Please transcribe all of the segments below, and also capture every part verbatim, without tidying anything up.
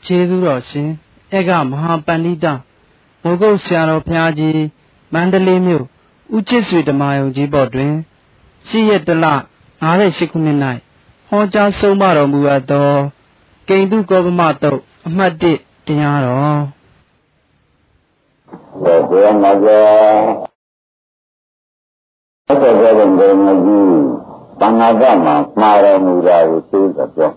ကျေးဇူးတော်ရှင်ဧကမဟာပန္နိတမိုးကုတ်ဆရာတော်ဘုရားကြီးမန္တလေးမြို့ဦးချစ်ဆွေဓမ္မယုံကြီးဘော်တွင်ရှိရက်တလ၅၈ခုနှစ်၌ဟောကြားဆုံးမတော်မူအပ်သောကိန္တုကောပမတုတ်အမှတ်၁တရားတော်ဘုရားမှာကြောအဲ့ဒါကြောင့်ဒီမကြီးတဏှာကမှာမှားတော်မူတာကိုသိတော့ပြော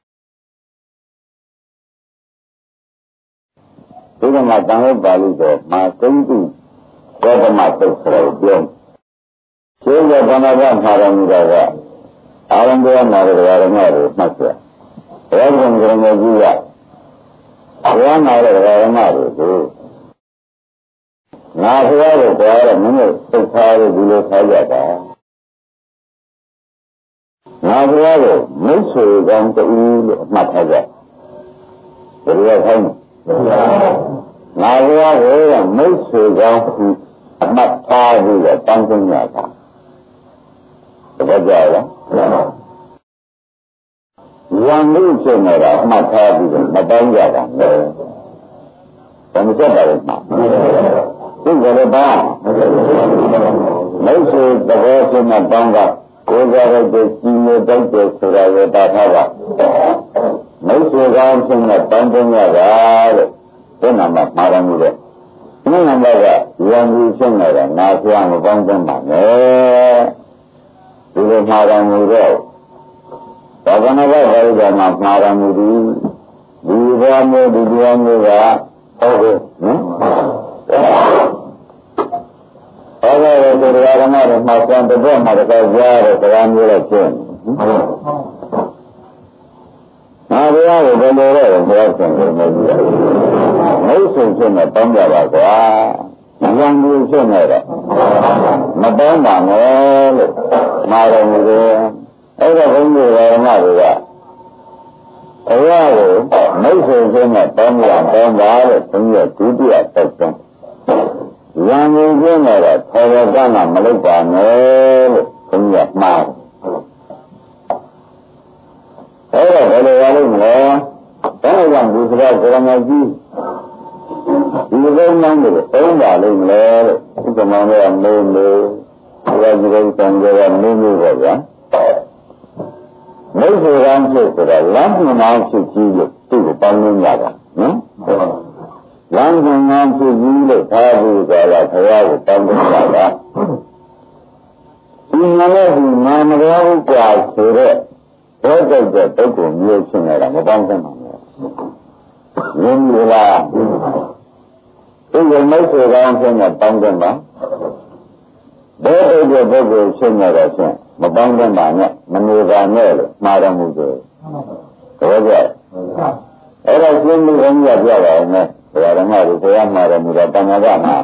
ဒီကမှာတန်ဖို့ပါလို့ဆိုမာကိန္တုကောပမတုတ်ဆိုတော့ပြောရှင်းတဲ့တဏှာကမှားတော်မူတာကအာရံဘုရားမှာလည်းဓမ္မတွေမှတ်ပြဘုရားရှင်ကရမေကြီးကဘုရားမှာလည်းဓမ္မတွေကိုငါဘုရားကိုကြားရမင်းတို့သိထားလို့ဒီလိုထားကြတာငါဘုရားကိုမိတ်ဆွေကောင်းတူလို့အမှတ်ထားကြဘယ်လိုခိုင်းငါဘုရားကိုမိတ်ဆွေကောင်းအမှတ်ထားပြီးတော့တောင်းကြတာတကယ်ကြလားရံမှုဖြစ်နေတာအမှတ်ထားပြီးတော့မတောင်းကြတာလေဘယ်မှာကြပါလဲမှာဒီကလေးပါမိတ်ဆွေသဘောချင်းနဲ့တောင်းတာကိုယ်ကြရတဲ့ကြီးနေတိုက်တဲ့ဆိုတာရတာထားပါမိတ်ဆွေကောင်းချင်းနဲ့တောင်းကြရတာတဲ့ဒီနာမှာမှာရမှုတဲ့ဒီနာမှာကရံမှုဖြစ်နေတာနာဖျားမပေါင်းတဲ့မှာနဲ့ဒီလိုမှာရမှုတော့ဘာဝနာဘဝရိကမှာမှာရမှုဒီဒီဘောမျိုးဒီဘောမျိုးကဟုတ်ကဲ့နော်အဲ့ဒါကိုတရားဓမ္မတွေမှာစံတဲ့မှာတော့ကြားရတဲ့တရားမျိုးတော့ကျင်းငါဘုရားကိုဘယ်လိုလဲဘုရားရှင်ကိုမကြည့်မိတ်ဆွေချင်းနဲ့တောင်းကြပါကွာဉာဏ်ကြီးချင်းနဲ့တော့မတောင်းပါနဲ့လို့မှာတော်မူတယ်အဲ့ဒါဘုန်းကြီးဓမ္မတွေကဘုရားကိုမိတ်ဆွေချင်းနဲ့တောင်းကြတောင်းပါလို့ဘုန်းကြီးဒုတိယသက်ဆုံးရံမှုကျင်းတော့ထော်တော်ကမှမလုပ်ပါနဲ့လို့ဘုန်းကြီးကမှားတယ်အဲ့တော့ဘယ်လိုရလို့မလဲဘယ်လိုကြောင့်ဒီစကားကိုရမကြီးဒီလိုမှန်းလို့သုံးပါလိမ့်မလဲလို့ဥပမာနဲ့မေးမေးဘုရားကြီးကတန်ကြရမေးမေးပါဗျာမိတ်ဆွေကောင်းဖြစ်ဆိုတာလမ်းမှန်အောင်ဖြစ်ကြည့်လို့သူ့ကိုပေါင်းလို့ရတာနော်လမ်းမှန်အောင်ဖြစ်ကြည့်လို့ထားပြီးကြတာဘုရားကိုပေါင်းလို့ရတာဒီမှာလည်းဒီနာမတော်ဥပ္ပါဆိုတဲ့ဘောကြိုက်တဲ့ပုဂ္ဂိုလ်မျိုးချင်းနေတာမပေါင်းသင့်ပါဘူးရင်းရလားဒီလိုမိတ်ဆွေကောင်းချင်းနဲ့ပေါင်းသင့်ပါဘောကြိုက်တဲ့ပုဂ္ဂိုလ်ချင်းနေတာချင်းမပေါင်းသင့်ပါနဲ့မနေပါနဲ့လို့မှားတော်မူတယ်ဘောကြိုက်အဲ့ဒါရှင်းပြီးဘုန်းကြီးကပြောပါဦးမယ်ဘုရားဓမ္မတွေဘုရားမှာတော်မူတာတဏှာကမှာ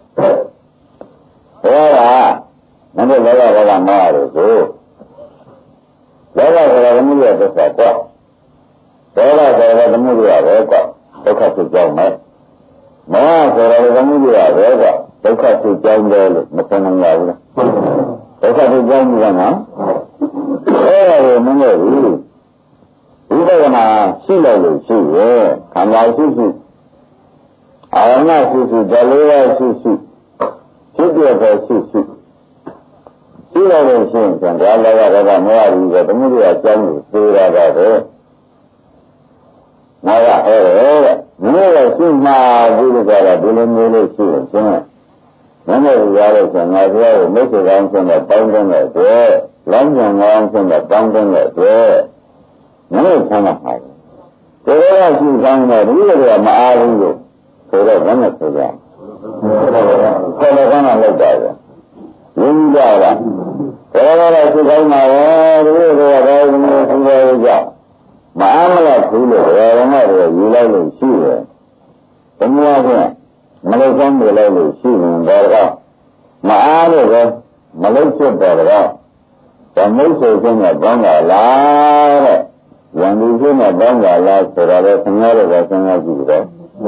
ဘုရားကမင်းတို့လောကလောကမှားတယ်ကိုလောကဆိုတာဓမ္မရဲ့သစ္စာကွာဒေါသဆိုတာဓမ္မရဲ့ပဲကွာဒုက္ခဖြစ်ကြောင်းမယ်မောဟဆိုတာဓမ္မရဲ့ပဲကွာဒုက္ခဖြစ်ကြောင်းတယ်လို့မဆန်းနိုင်ရဘူးလားဒုက္ခဖြစ်ကြောင်းကနော်အဲ့ဒါကိုမင်းတို့ဝိပဿနာရှိလိုက်လို့ရှိရဲ့ခန္ဓာရှိရှိအာရဏရှိရှိဇလေးရရှိရှိဖြစ်ပြတဲ့ရှိရှိရှိရလို့ရှိရင်ဒါလည်းကတော့မရဘူးပဲတမှုတွေအကြောင်းကိုသိရတာပဲ။နာရအဲ့တဲ့မြို့ရဲ့ရှိမှပြီးကြတာဒီလိုမျိုးလို့ရှိရင်ချင်းမင်းတို့ရလို့ဆိုငါပြောကိုမိတ်ဆွေကောင်းချင်းနဲ့ပေါင်းတဲ့အတွက်လမ်းညံကောင်းချင်းနဲ့ပေါင်းတဲ့အတွက်မင်းတို့ဆန်းမှာပါ။ဒီလိုရှိကောင်းတဲ့ဒီလိုကမအားဘူးလို့ဆိုတော့ဘယ်နဲ့ဆိုကြ။ခေါ်တော့ကောင်းတာလောက်ပါပဲ။ရင်းကြလားဘယ်လိုလဲသိကောင်းမှာလဲဒီလိုကတော့ဘယ်လိုသိရကြမအားမလို့ဘူးလို့ဘယ်တော့မှယူလိုက်လို့ရှိတယ်။ဘုရားကမလို့ကောင်းတယ်လို့ရှိရင်တော့မအားလို့ပဲမလို့ဖြစ်တယ်တော့ဓမ္မိတ်ဆိုခြင်းနဲ့ပေါင်းတာလားတဲ့။ယံဒီခြင်းနဲ့ပေါင်းတာလားဆိုတော့လည်းခင်ဗျားတို့ကစဉ်းစားကြည့်တော့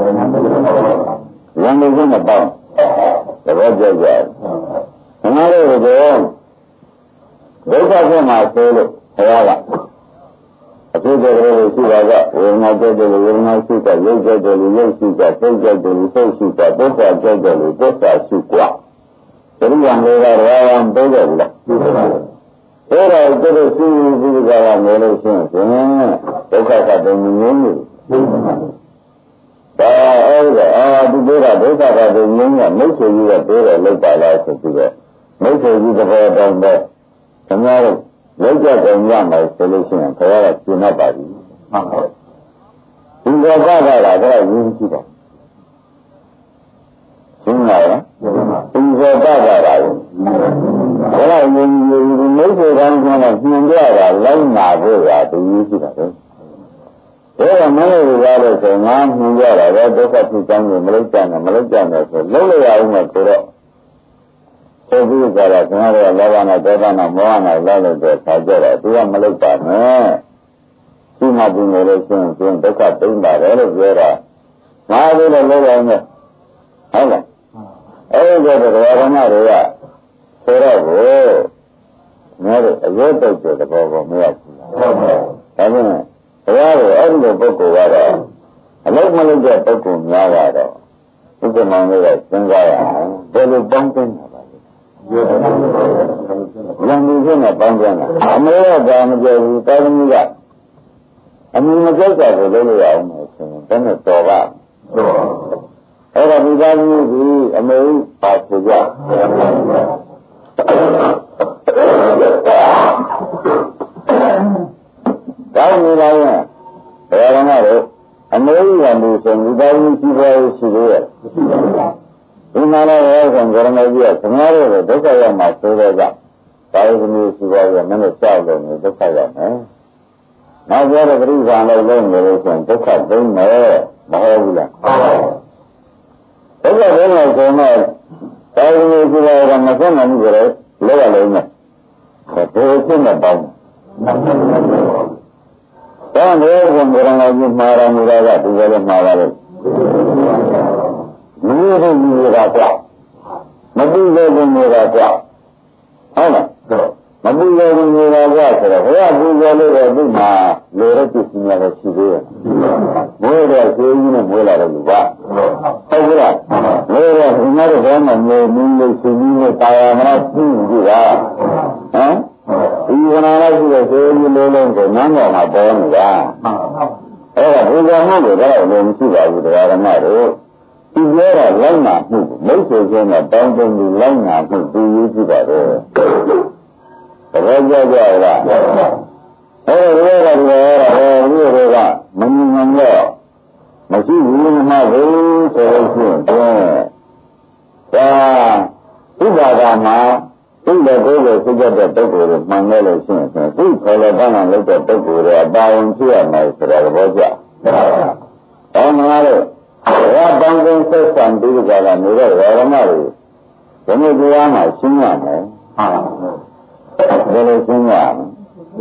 ယံဒီခြင်းနဲ့ပေါင်းသဘောကျကြတယ်။ခင်ဗျားတို့ကဒုက္ခဖြစ်မှာဆိုလို့ဘုရားကအဖြစ်တဲ့လိုရှိတာကဝေဒနာကြိုက်တယ်လို့ဝေဒနာရှိတာရုပ်ကြိုက်တယ်လို့ရုပ်ရှိတာစိတ်ကြိုက်တယ်လို့စိတ်ရှိတာပု္ပ္ပာကြိုက်တယ်လို့ပု္ပ္ပာရှိกว่าဒီလိုမျိုးတွေကရောင်းပေးတယ်လားအဲ့ဒါကျတော့ရှိပြီးကြတာမျိုးလို့ရှိရင်ဒုက္ခကတည်းကငြင်းနေဒါအဲ့ဒါအာဒီလိုကဒုက္ခကတည်းကငြင်းရမိတ်ဆွေကြီးကပြောတယ်လောက်ပါလားဆိုပြီးတော့မိတ်ဆွေကြီးတစ်ပေါ်တောင်းတော့ခင်ဗျားတို့လောက်ကြတယ်ညမယ်ဆိုလို့ရှိရင်ဘုရားကရှင်းတတ်ပါပြီဟုတ်ကဲ့ဒီလောကကလည်းဒါရင်းကြည့်တော့ရှင်းလားဒီလောကကလည်းဒါရင်းဒီမိတ်ဆွေကောင်းကောင်းနဲ့ပြင်ကြတာလိုက်နာဖို့ရာသူကြီးရှိတာပဲဒါကမလို့ရလို့ဆိုငါမြင်ကြတာပဲဒုက္ခဖြစ်ကြောင်းကိုမလိုက်ကြနဲ့မလိုက်ကြနဲ့ဆိုလုံးလိုက်ရအောင်မယ်ဆိုတော့ဆိုပြီးကြတာခင်ဗျားတို့လောဘနဲ့ဒေါသနဲ့မောဟနဲ့လောက်လို့တဲ့ခါကြတော့သူကမလိုက်ပါနဲ့ဒီမှာပြင်လို့ရှိရင်ဒုက္ခသိမ့်ပါတယ်လို့ပြောတာငါတို့လည်းလုံးလိုက်မယ်ဟုတ်လားအဲ့ဒီတော့ဓမ္မတွေကဆိုတော့ကိုငါတို့အရေးတုတ်တဲ့ဘောကိုမရဘူးလားဟုတ်ပါဘူးဒါပေမဲ့ဘုရားကိုအဲ့ဒီလိုပုဂ္ဂိုလ်ကတော့အလုံးမလုံးတဲ့ပုဂ္ဂိုလ်များတော့ဥပ္ပမောင်လေးကစဉ်းစားရအောင်ဘယ်လိုပေါင်းတင်တာပါလဲလမ်းကြီးနဲ့ပေါင်းတင်တာအမေကဒါမကြဘူးတာသမီးကအမေမကြောက်တာကိုလုပ်လို့ရအောင်လို့ဆိုရင်ဘယ်နဲ့တော်ပါအဲ့ဒါဒီသားသမီးကအမေပါဆိုကြကောင်းနေပါရဲ့ဘယ်တော့မှတော့အမေရိကန်လူဆိုဒီသားသမီးကြီးပွားရေးရှိသေးရဲ့ဒီမှာလည်းရောဆောင်ကြရမယ်ကြီးကခင်ဗျားတို့ဒုက္ခရောက်မှာဆိုတော့ကြောင့်သားသမီးရှိပွားရေးမင်းတို့ကြောက်လို့နေဒုက္ခရောက်မယ်နောက်ကျတော့ပြိဿာလည်းလုံးနေလို့ဆိုရင်ဒုက္ခသိမ်းမယ်မဟုတ်ဘူးလားဒုက္ခသိမ်းမယ်ဆိုတော့သားသမီးရှိပွားရေးကမဆုံးနိုင်ဘူးကြတယ်လောက်ရလုံးမယ်ဘယ်လိုဖြစ်နေပေါင်းဒါနဲ့ဘုံရဏကြီးမှာရမူတာကဒီလိုမှာပါလို့မင်းတို့ကြီးကကြောက်မပြီးလို့ကြီးကကြောက်ဟုတ်လားမပြီးလို့ကြီးကကြောက်ဆိုတော့ဘုရားပူဇော်လို့တော့ဒီမှာလေရပစ္စည်းများရှိသေးတယ်မွေးတော့သေးကြီးနဲ့မွေးလာတယ်လူပါဟုတ်ကဲ့လားလေရဒီမှာတော့ဘယ်မှာမျိုးမင်းလေးရှင်ကြီးနဲ့တာယာမလားပြုကြည့်တာဟမ်ဒီဝနာလိုက်ရှိတဲ့သေကြီးလေးလုံးကိုနန်းတော်မှာပေါ်နေတာအဲ့ဒါဘုရားမှုတွေတော့လည်းမရှိပါဘူးတရားဓမ္မတို့ဒီပြောတာလိုက်နာမှုမိတ်ဆွေချင်းနဲ့တောင်းတပြီးလိုက်နာမှုဒီရေးကြည့်ပါတော့တကယ်ကြကြလားအဲ့ဒီရောတော့ရောဒီရောကမမြင်နိုင်တော့မရှိဘူးမှဘူးဆိုလို့ရှိရင်ဒါဥပါဒမှာဒီလိုကိုယ်ကိုသိကြတဲ့ပုဂ္ဂိုလ်တွေမှန်တယ်လို့ရှိရင်ဒီခေါ်လို့တန်းတန်းလုပ်တဲ့ပုဂ္ဂိုလ်တွေအပါဝင်ဖြစ်ရမယ်ဆိုတာသဘောကျ။ဟောမှာလို့ဘာပန်းကင်းဆက်ဆံပြီးကြတာနေတဲ့ဓမ္မတွေဘယ်လိုတရားမှရှင်းရမလဲ။ဟာဘယ်လိုရှင်းရမလဲ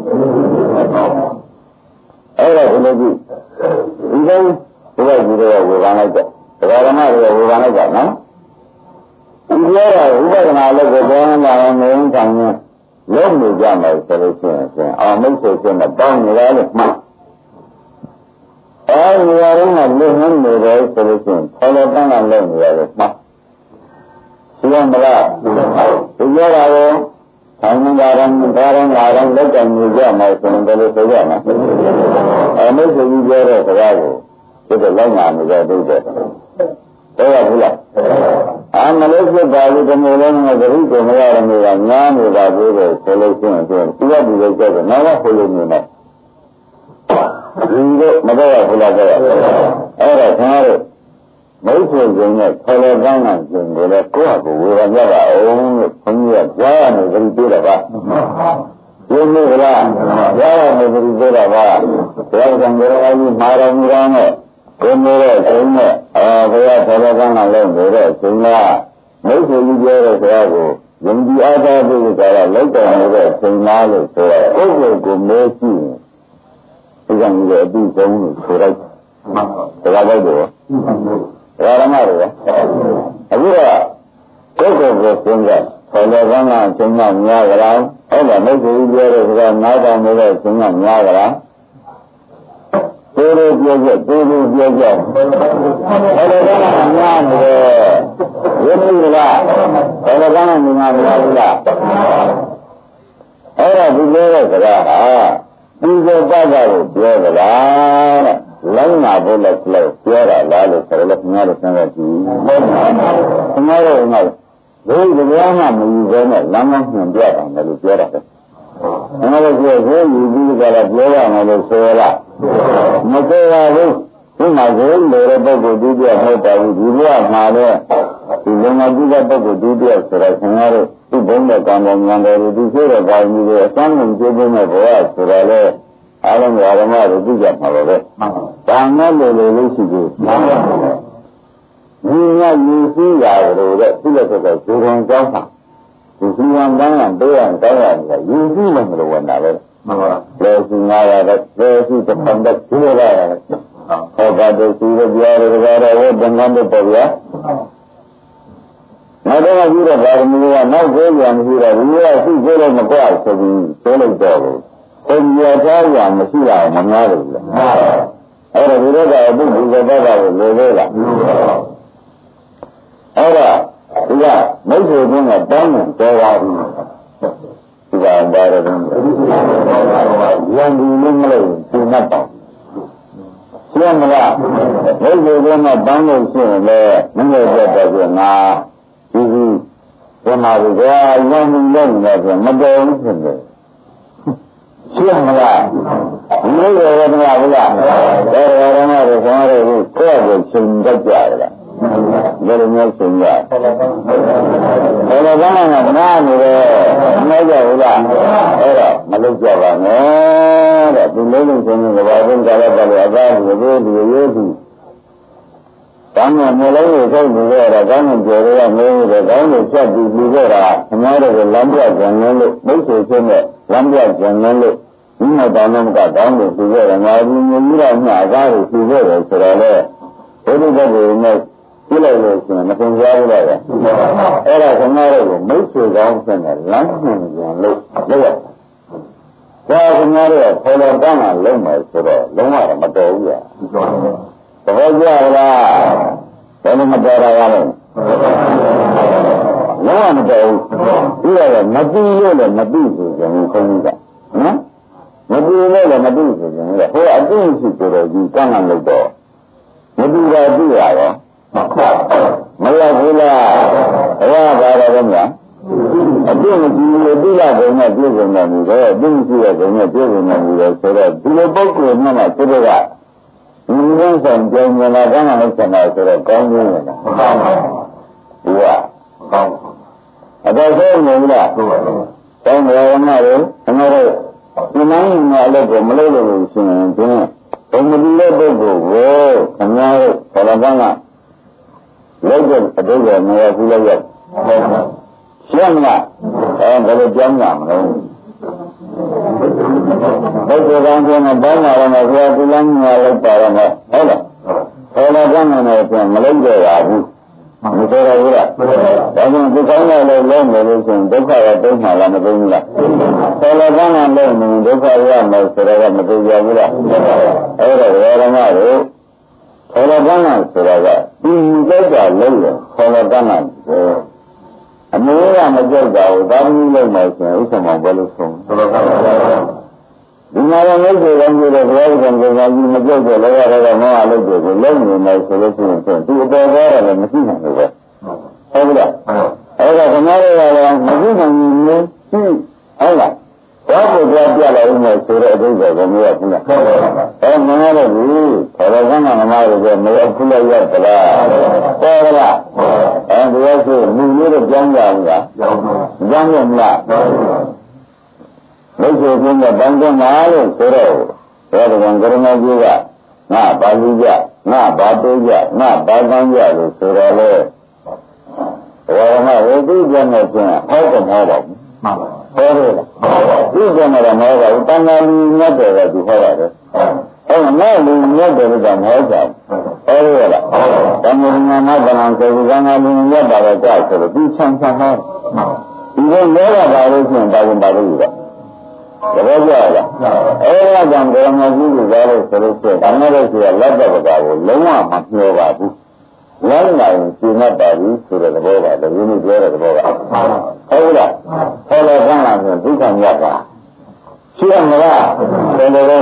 ။အဲ့ဒါဘယ်လိုကြည့်ဒီလိုဘုရားကြီးတွေကဝေဘာလိုက်တဲ့ဓမ္မတွေကဝေဘာလိုက်တာနော်။ဒီပြောတာဥပဒနာလည်းကိုပြောင်းလာအောင်နေရင်ဆောင်ရင်လုံးနေကြမယ်ဆိုလို့ရှိရင်အောင်မိတ်ဆွေချင်းနဲ့ပေါင်းနေရတယ်မှန်အဲဒီရင်းကလုံနှင်းနေတယ်ဆိုလို့ရှိရင်ခေါ်လို့တန်းကလုံးနေရတယ်မှန်ရှိရမလားဒီပြောတာကိုဆောင်နေတာရံဒါရံလာရံလက်ကြံနေကြမယ်ဆိုရင်ဘယ်လိုဆိုရမလဲအဲမိတ်ဆွေကြီးပြောတဲ့စကားကိုဒီလိုလောက်နာနေကြတဲ့တဲ့တော့ရဘူးလားအာမလို့ဖြစ်ပါဘူးဒီလိုလုံးနဲ့သတိကိုမရရနေတာညားနေတာကိုဆိုလို့ရှိရင်သူကဒီလိုကြောက်တယ်နောက်တော့ဟိုလိုနေတယ်ဒီလိုမတော့ရဘူးလားတော့အဲ့ဒါခင်ဗျားတို့မိတ်ဆွေချင်းနဲ့ခေါ်လို့ကောင်းတာရှင်ကိုလည်းကိုယ့်ဟာကိုယ်ဝေဖန်ကြပါအောင်လို့ခွန်ကြီးကကြားရမယ်သတိပေးတာပါဒီလိုကလားကြားရမယ်သတိပေးတာပါဘုရားကံကြရကြီးမာရမူတော်နဲ့ကိုယ်မျိုးရဲ့အင်းနဲ့အာဘုရားဆောတော်ကန်းကလည်းနေတဲ့ရှင်ကမိတ်ဆွေကြီးပြောတဲ့စကားကိုယုံကြည်အားထားပြီးကြတာလောက်တော်နေတဲ့ရှင်သားလို့ဆိုတော့ကိုယ့်ကိုယ်ကိုမဲကြည့်ဒီကံကြီးရဲ့အပြီးဆုံးလို့ဆိုလိုက်စကားလိုက်တော့ဓမ္မတွေအခုတော့ကိုယ့်ကိုယ်ကိုစဉ်းစားဆောတော်ကန်းကရှင်ကများကြလားအဲ့ဒါမိတ်ဆွေကြီးပြောတဲ့စကားနားတော်နေတဲ့ရှင်ကများကြလားပြောကြသူတို့ပြောကြဘယ်လိုလဲများနေတယ်ဝိနည်းကဘယ်လိုကမှမငါမလားဘူးလားအဲ့ဒါဒီလိုတဲ့စကားဟာဒီလိုပတ်တာကိုပြောကြလားတဲ့လောင်းနာဖို့လည်းပြောတာလားလို့ဆိုတော့ခင်ဗျားတို့စဉ်းစားကြည့်ဟုတ်ပါဘူးခင်ဗျားတို့ကဘယ်လိုကြောင့်မှမယူဘဲနဲ့လမ်းမညွှန်ပြတာလဲလို့ပြောတာပဲခင်ဗျားတို့ပြောကိုယူပြီးကြတော့ပြောရမယ်လို့ဆိုရလားမဆိုရဘူးဒီမှာကိုယ်လိုတဲ့ပုဂ္ဂိုလ်ဒုတိယမဟုတ်ပါဘူးဒီဘဝမှာလည်းဒီလုံငါကြည့်တဲ့ပုဂ္ဂိုလ်ဒုတိယဆိုတော့ခင်ဗျားတို့ဒီဘုံနဲ့ကံတော်ဉာဏ်တော်တွေဒီဆိုတဲ့ကောင်းကြီးတွေအစမ်းကိုကျိုးပေးမဲ့ဘဝဆိုတော့လေအားလုံးဓမ္မတွေသိကြမှာပါပဲဒါနဲ့လိုလိုလေးရှိသေးဒီကယူစည်းရာတို့တဲ့သူ့လက်ဆက်ဇေရုံကျောင်းမှာဒီစီဝံတန်းကပေးရတောင်းရတယ်ယူစည်းလို့မလို့ဝင်တာပဲမှန်ပါလေစီငါရတဲ့လေစီတစ်ဖန်တဲ့ဒီလိုရတယ်ဟောတာတို့စီရပြရကြတော့ဝတ်ဘင်္ဂန်တို့ပေါ့ဗျာနောက်တော့ပြီးတော့ဗာရမီကနောက်ကိုရံမရှိတော့ဒီကရှိသေးလို့မကွာဆိုပြီးပြောလိုက်တော့ဘူးဘုံရထားရမရှိတာမများဘူးလေအဲ့ဒါဒီတော့ကအပုဒ်ဒီကတော့ကိုလိုသေးလားအဲ့ဒါဒီကမိတ်ဆွေချင်းကတောင်းတယ်တော်ပါဘူးဒီကဘာရတဲ့ရန်ဒီလေးမလို့ဒီမှတ်တော့ရှင်းမလားမိတ်ဆွေချင်းကတောင်းလို့ရှိရင်လည်းမင်းတို့ပြတ်တော့ငါဒီဒီဘယ်မှာလဲရန်ဒီလေးနေတယ်မတော်ဘူးဖြစ်တယ်ရှင်းမလားမင်းတို့ရောမလားဘူးလားတော်တော်တော်များတွေခေါင်းတွေကိုကိုယ့်ကိုချိန်တတ်ကြရလားဘယ်လိုမျိုးချိန်ကြဘယ်လိုကောင်းမှနားနေတယ်မဟုတ်ကြဘူးလားအဲ့တော့မလုပ်ကြပါနဲ့တဲ့ဒီလိုလိုချိန်ကဘာလို့ကြရပါလဲအသားဒီလိုဒီရိုးဒီကောင်းမှမလုံးကိုထုတ်နေကြတာကောင်းမှပြောရမင်းတွေကောင်းလို့ချက်ပြီးပြီးကြတာခင်ဗျားတို့ကလမ်းပြကြံနေလို့မိတ်ဆွေချင်းနဲ့လမ်းပြကြံနေလို့ဒီမှာတောင်းတော့ကတောင်းလို့ပြီးကြတယ်ငါဒီမျိုးကြီးတော့ညအကားကိုပြီးကြတယ်ဆိုတော့လေဘုရားဘုရားနဲ့ပြလိုက်လို့ရှိရင်မသင်ကြားဘူးလားအဲ့ဒါခင်ဗျားတို့ကိုမိတ်ဆွေကောင်းဖြစ်နေလမ်းညွှန်ကြံလို့လုပ်ရဒါခင်ဗျားတို့ကခေါ်တော်တန်းကလုံးမယ်ဆိုတော့လုံးဝမတော်ဘူးလားသဘောကျလားဘယ်လိုမတော်တာလဲလုံးဝမတော်ဘူးပြီးတော့မပြီးလို့လည်းမပြီးဆိုကြဘူးခေါင်းကြီးကနော်မပြီးလို့လည်းမပြီးဆိုကြဘူးဟိုအတိရှိကြတော့ဒီကန်းကလို့တော့မပြီးတာပြီးရရောမရဘူးလားဘဝပါတော့ဗျာအပြည့်မကြည့်လို့တိလာဘုံနဲ့ပြည့်စုံတယ်လို့အပြည့်ရှိတဲ့ဘုံနဲ့ပြည့်စုံတယ်လို့ဆိုတော့ဒီလိုပုဂ္ဂိုလ်မှမှသူတို့ကဒီလိုဆောင်ကြံနေတာကမှလည်းဆက်မှာဆိုတော့ကောင်းကြီးနေတာဟုတ်ပါဘူးဟုတ်ပါဘူးအတော့ဆုံးနေလားဟုတ်ပါဘူးတောင်းတယ်မလို့အမေတို့ဒီနိုင်မှာလည်းကိုမလို့လို့ရှိရင်ဒီဘုံမဒီတဲ့ပုဂ္ဂိုလ်ကိုခင်ဗျားတို့ဘယ်လိုကလောက်တဲ့အတိတ်ကမရဘူးလို့ရောက်ရှင်းမလားအဲဘယ်လိုကြောင်းကြမလဲဘုရားကံကဘာမှလည်းမပြောဘူးလမ်းမှာလောက်ပါတော့ဟုတ်လားဟောလာကမ်းနေတယ်မလုံးကြရဘူးမဆိုရဘူးလားဒါကြောင့်ဒီကောင်းတဲ့လုံးလုံးနေလို့ဆိုရင်ဒုက္ခရတုံးမှလားမတုံးဘူးလားဟောလာကမ်းနေလို့ဒုက္ခရမယ်ဆိုတော့မတုံးရဘူးလားအဲ့တော့ဝေဒနာတို့ခေါ်တော်ကန်းဆိုတာကဒီကြောက်တာလုံးတယ်ခေါ်တော်ကန်းဆိုအမေကမကြောက်တာကိုသာသမီလုံးမယ်ဆိုရင်ဥစ္စာမောင်ဘယ်လိုဆုံးခေါ်တော်ကန်းဒီမှာလည်းမိတ်ဆွေကောင်းတွေဘုရားကံကံကြီးမကြောက်ကြလောရတော့မောဟလုပ်တယ်ကိုလုံးနေမယ်ဆိုလို့ရှိရင်သူအပေါ်သွားတယ်လည်းမရှိနိုင်ဘူးပဲဟုတ်ပြီလားအဲ့ဒါခမားတွေကလည်းမရှိနိုင်ဘူးရှိဟုတ်လားဘာကိုကြပြလိုက်ဦးမယ်ဆိုတဲ့အဓိပ္ပာယ်ကိုမရဘူးလားဟုတ်ပါဘူးအဲမနာတော့ဘူးခေါ်တော်ကန်းကမနာလို့ဆိုမရဘူးလို့ရသလားပေါ်လားအဲဒီလိုဆိုလူမျိုးတော့ကြောင်းကြဘူးလားကြောင်းရမလားမိတ်ဆွေချင်းကတောင်းကြမှာလို့ဆိုတော့ဘယ်တော့ကရဏကြီးကငါပါဠိကြငါဘာတေးကြငါဘာကန်းကြလို့ဆိုတော့လေဝေဒနာဝိသုကျနဲ့ချင်းဟောတော့မဟုတ်ပါဘူးမှန်ပါဟောတယ်ဒီကံရမောကတဏှာလူမြတ်တယ်ကသူဟောရတယ်အဲမဲ့လူမြတ်တယ်ကမဟုတ်ကြဘူးဟောရလားတဏှာလူမြတ်တယ်ကဆိုကံလူမြတ်တယ်ကဆိုတော့ဒီဆန်းဆန်းဟောဒီလိုလဲတာပါလို့ရှိရင်ဒါကဘာလို့လဲဟဘောကျလားအဲဒါကြောင့်ဘယ်မှာကြီးလို့ကြားလို့ဆိုလို့ရှိရင်ဒါနဲ့လည်းဆိုရလက်တော့ကကိုလုံးဝမပြောပါဘူးလမ်းနိုင်ရှင်းတတ်ပါဘူးဆိုတဲ့သဘောပါလေဒီလိုပြောတဲ့သဘောပါဟုတ်လားဟောလို့ကောင်းလားဆိုဒုက္ခမြတ်ပါရှိရမလားဘယ်လိုလဲ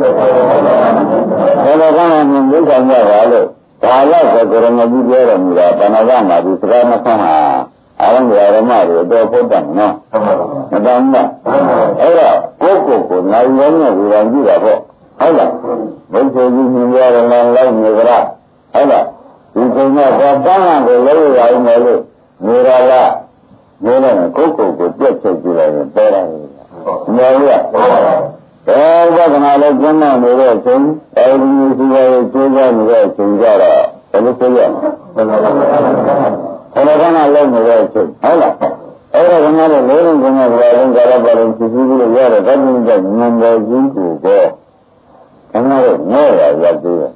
ဘယ်လိုကောင်းလားဒုက္ခမြတ်ပါလို့ဒါလည်းဆိုကြရမကြီးပြောရမှာဘာနာကမှာဒီစကားမဆန်းဟာအာရမရမတွေတော့ဖို့တယ်နော်မတမ်းဘူးအဲ့တော့ကိုယ့်ကိုယ်ကိုနိုင်ရင်းနဲ့ဝေဖန်ကြည့်တာပေါ့ဟုတ်လားဘုရားကြီးမြင်ရတယ်လားလိုက်နေကြလားဟုတ်လားဒီကိစ္စကတော့တန်းလာကိုလို့ရအောင်လို့နေရလားနေတယ်ကိုယ့်ကိုယ်ကိုပြတ်ချက်ကြည့်လိုက်ရင်ပေါ်လာတယ်မြင်ရဘယ်ဝဒနာလဲကျမ်းမာနေတဲ့အချိန်အဲဒီမျိုးစီရဲ့ကျိုးစားနေတဲ့အချိန်ကြတော့ဘယ်လိုဆိုရမလဲဘယ်လိုကမှလုံးနေတဲ့အချိန်ဟုတ်လားအဲ့ဒါကမှလည်းလေးလုံးကမှဘာလုံးကြတော့ဘာလုံးစီစီလို့ရတဲ့တတ်တဲ့ဉာဏ်တော်ကြီးကိုတော့ခဏတော့နဲ့ရရသေးတယ်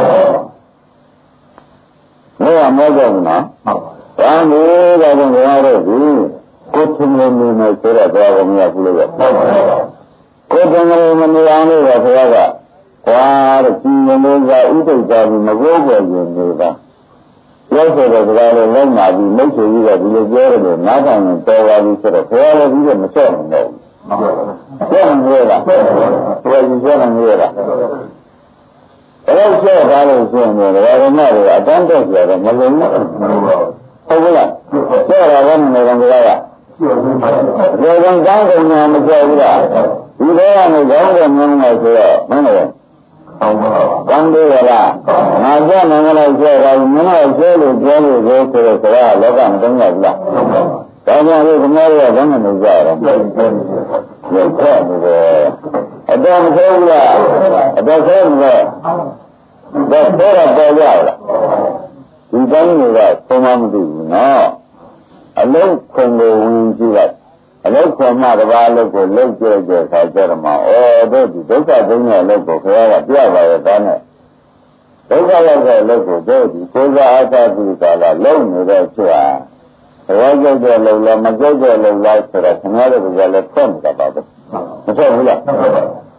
ဟုတ်ပါဘူးနဲ့ရမောတော့ဘူးနော်ဟုတ်ပါဘူးဒါကြောင့်ဘုရားတို့ဒီကိုယ်ထင်နေနေဆိုတော့ဘာလို့မရဘူးလို့ဟုတ်ပါဘူးကိုယ်ထင်နေမနေအောင်လို့ဘုရားကကွာတဲ့ကြည်ရင်လို့ကဥဒိတ်သာပြီးမကိုးပေါ်ရင်နေတာပြောဆိုတဲ့စကားလေးလုံးလာပြီးမိတ်ဆွေကြီးကဒီလိုပြောတယ်လို့နားထောင်ရင်တော်ပါပြီဆိုတော့ဘုရားလည်းဒီလိုမချော့နိုင်တော့ဘူးပြောနေရတာဘယ်လိုပြောနေရတာဘယ်လိုချော့တာလို့ဆိုရင်လည်းဓမ္မတွေအတန်းတက်ကြတယ်မလုံးဘူးဟုတ်ကဲ့လားချော့တာလည်းနေတယ်ကြလားဒီကောင်ကောင်းတယ်များမချော့ဘူးလားဒီလိုကနေကောင်းတယ်များနေဆိုတော့မင်းလည်းကောင်းတယ်လားငါကြောက်နေလို့ပြောတာမင်းတို့ပြောလို့ပြောလို့ပြောဆိုတော့စကားလောကမတုံးရဘူးလားဒါကြောင့်ဒီကမောရဘယ်နဲ့နေကြရတော့ဒီဖက်နေတယ်အတော်မဆိုးဘူးလားအတော်ဆိုးဘူးလားဒါဆိုတော့ပေါ်ရလားဒီတိုင်းကသုံးမမသိဘူးနော်အလုံးခုံကိုဝင်ကြည့်လိုက်အလုံးခုံမှတပါးလုံးကိုလုံးကျဲကျဲခါကြရမှာဩတို့ဒီဒုက္ခသိမ်းတဲ့လုံးကိုခရကပြပါရဲ့တန်းနဲ့ဒုက္ခရောက်တဲ့လုံးကိုတို့ဒီကိုယ်စားအားသာပြီးကာလလုံးနေတဲ့ချက်ဟာဘဝကြိုက်တဲ့လုံးလားမကြိုက်တဲ့လုံးလားဆိုတော့ခင်ဗျားတို့ကလည်းဖွင့်ကြပါဘူးမထွက်ဘူးလားဒါက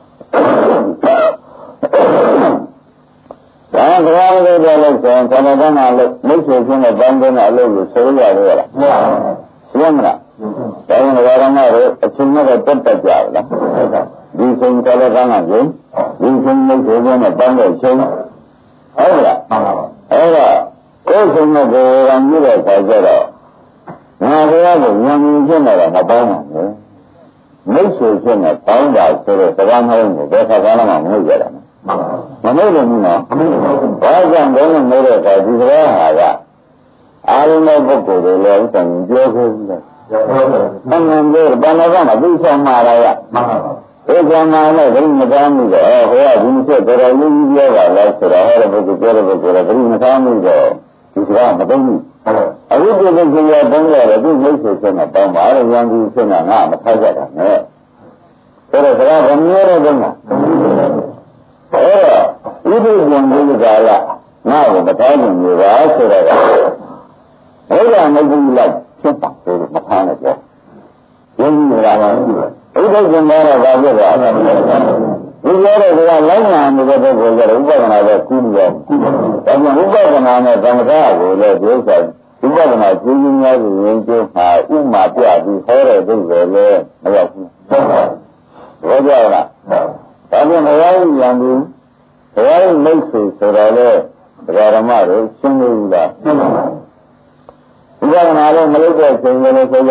ဘာလို့လဲလို့ဆိုရင်သမထနာလို့မိတ်ဆွေချင်းနဲ့ပန်းတဲ့အလုပ်ကိုဆိုရရတယ်လားရှင်းမလားဒါရင်ဘာရမလို့အချင်းနဲ့တက်တက်ကြလားဒီချိန်ကလည်းကောင်းတာလေဒီချိန်မိတ်ဆွေချင်းနဲ့ပန်းတဲ့ချိန်ဟုတ်လားအဲ့ဒါကိုယ်ဆုံးတဲ့ကိုယ်ကမြည်တဲ့ခါကျတော့ငါတရားကိုဉာဏ်မြင်ချင်းနဲ့တော့မပေါင်းပါဘူးမိတ်ဆွေချင်းနဲ့ပေါင်းတာဆိုတော့တရားမဟုတ်ဘူးဘယ်ခါကမှမဟုတ်ကြတာမဟုတ်လို့ဘူးနော်ဘာကြောင့်လဲလို့ပြောတဲ့အခါဒီစကားဟာကအာရုံတဲ့ပုဂ္ဂိုလ်တွေလည်းဥစ္စာပြောခဲ့ဘူးလေအမှန်ပဲဘာနာကမှသိချင်မှာလားရဒီကံမှာလည်းဘယ်မသားမှုတော့ဟိုကဒီချက်တော်တော်လေးကြီးပြောတာလဲဆိုတော့ဟဲ့ပုဂ္ဂိုလ်ပြောတဲ့ပုဂ္ဂိုလ်လည်းဘယ်မသားမှုတော့ဒီစကားမသိဘူးအခုဒီလိုကြီးရတုံးရတယ်သူမိတ်ဆွေချင်းနဲ့ပေါင်းပါရရန်သူချင်းကငါမထားကြတာနဲ့ဆိုတော့စကားဘယ်မျိုးလဲတုံးမှာအဲ့တော့ဥပ္ပယံဒီကလာငါ့ကိုမထားနိုင်ဘူးပါဆိုတော့ဘုရားမဟုတ်လိုက်ဖြစ်ပါဆိုလို့မထားနဲ့ပြောရင်းနေတာပါဥပ္ပယံကတော့ဘာဖြစ်လဲအဲ့ဒါဒီလိုတော့ကလိုက်နာနေတဲ့ပုဂ္ဂိုလ်ကဥပဒနာပဲကူးလို့ဒါကြောင့်ဥပဒနာနဲ့သံဃာကိုလည်းဒီဥစ္စာဥပဒနာကျင်းကျင်းများကိုရင်းကျင်းမှာဥမာပြပြီးဟောတဲ့ပုဂ္ဂိုလ်လည်းမရောက်ဘူးဟုတ်ပါဘူးလားဒါကြောင့်ဘုရားဉာဏ်ဘူးဘုရားမိတ်ဆွေဆိုတော့လေဒကာဓမ္မတို့ရှင်းလို့လားရှင်းပါဘူးဥပဒနာလည်းမလုပ်တဲ့ချိန်လည်းဆိုကြ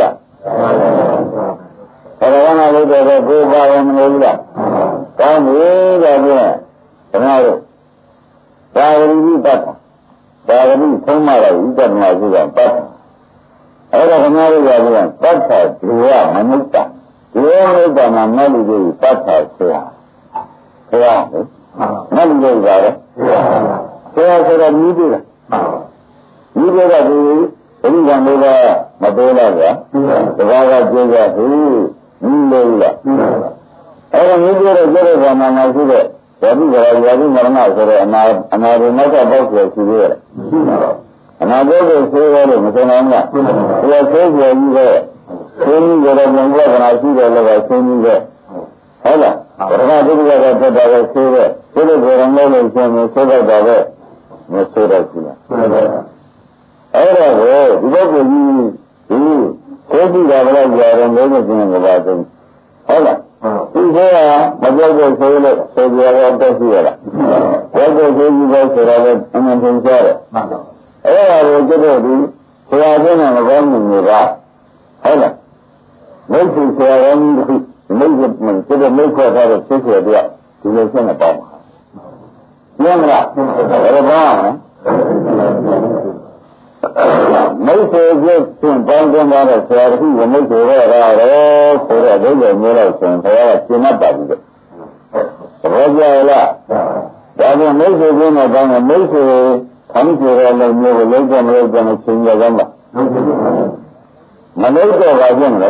ဘယ်တော့မှလုပ်တဲ့ကိုယ်ပါရမလို့လားကောင်းပြီဒါပြန်ဓမ္မတို့သာဝတိပတ်သာဝတိသုံးမတော့ဥပဒနာရှိတာပတ်အဲ့ဒါဓမ္မတို့ကပြန်ပတ်တာဒီဝမနုဿဒီဝမနုဿမှာမလူတွေပတ်တာဆိုတာဘုရားမလူတွေပါလေဘုရားဆိုတော့မြည်တယ်မြည်တယ်ကဒီဘုရားမျိုးကမတိုးတော့ဗျာတကားကကြိုးစားဘူးမြည်လို့လားအဲ့ဒါမြည်တဲ့ကျတဲ့ဘာမှမရှိတဲ့ဓာတုကရာယာတိမရဏဆိုတဲ့အနာအနာရုံနောက်တော့ရှိသေးတယ်အနာဘောကိုဆိုးရတယ်မဆုံးနိုင်ဘူးဒီဆိုးကြကြီးတဲ့ဆင်းကြီးကြတဲ့ဘုံကကနာရှိတယ်လို့ပဲဆင်းကြီးတဲ့ဟုတ်လားပထမဒုတိယကတက်တာပဲဆိုတော့ဆိုလို့ကိုယ်တော်လုံးလို့ရှင်ဆိုတော့တာပဲမဆိုတော့ဘူးလားအဲ့တော့ဒီဘက်ကကြီးဒီကိုကြည့်တာလည်းကြာတယ်လုံးလို့ရှင်ကဘာသုံးဟုတ်လားဒီကမပြောလို့ဆိုလို့ဆိုကြရတော့တက်ရှိရလားဘယ်လိုဆိုကြီးလဲဆိုတော့အမှန်တင်ကြတယ်အဲ့ဒါကိုကျွတ်တော့ဒီဆရာချင်းကမကောင်းဘူးကဟုတ်လားမိတ်ဆွေဆရာတော်ကြီးတစ်ခုမိတ်ဆွေကျွတ်တော့မိတ်ခေါ်ထားတဲ့ဆက်ဆွေတယောက်ဒီလိုဆက်နေပေါ့မှာမြင်မလားဘယ်လိုပါ့မလဲမိတ်ဆွေချင်းပြန်ပေါင်းတင်တဲ့ဆရာတစ်ခုကမိတ်ဆွေရတာတော့ဆိုတော့ဒီလိုမျိုးလို့ဆိုရင်ဘုရားကရှင်းတတ်ပါပြီလေဘောကြရလားဒါကြောင့်မိတ်ဆွေချင်းနဲ့ပေါင်းတဲ့မိတ်ဆွေခမ်းကြရလို့မျိုးကိုလုံးကြမလို့ကြမချင်းရကောင်းလားမလို့တော့ပါပြန်လေ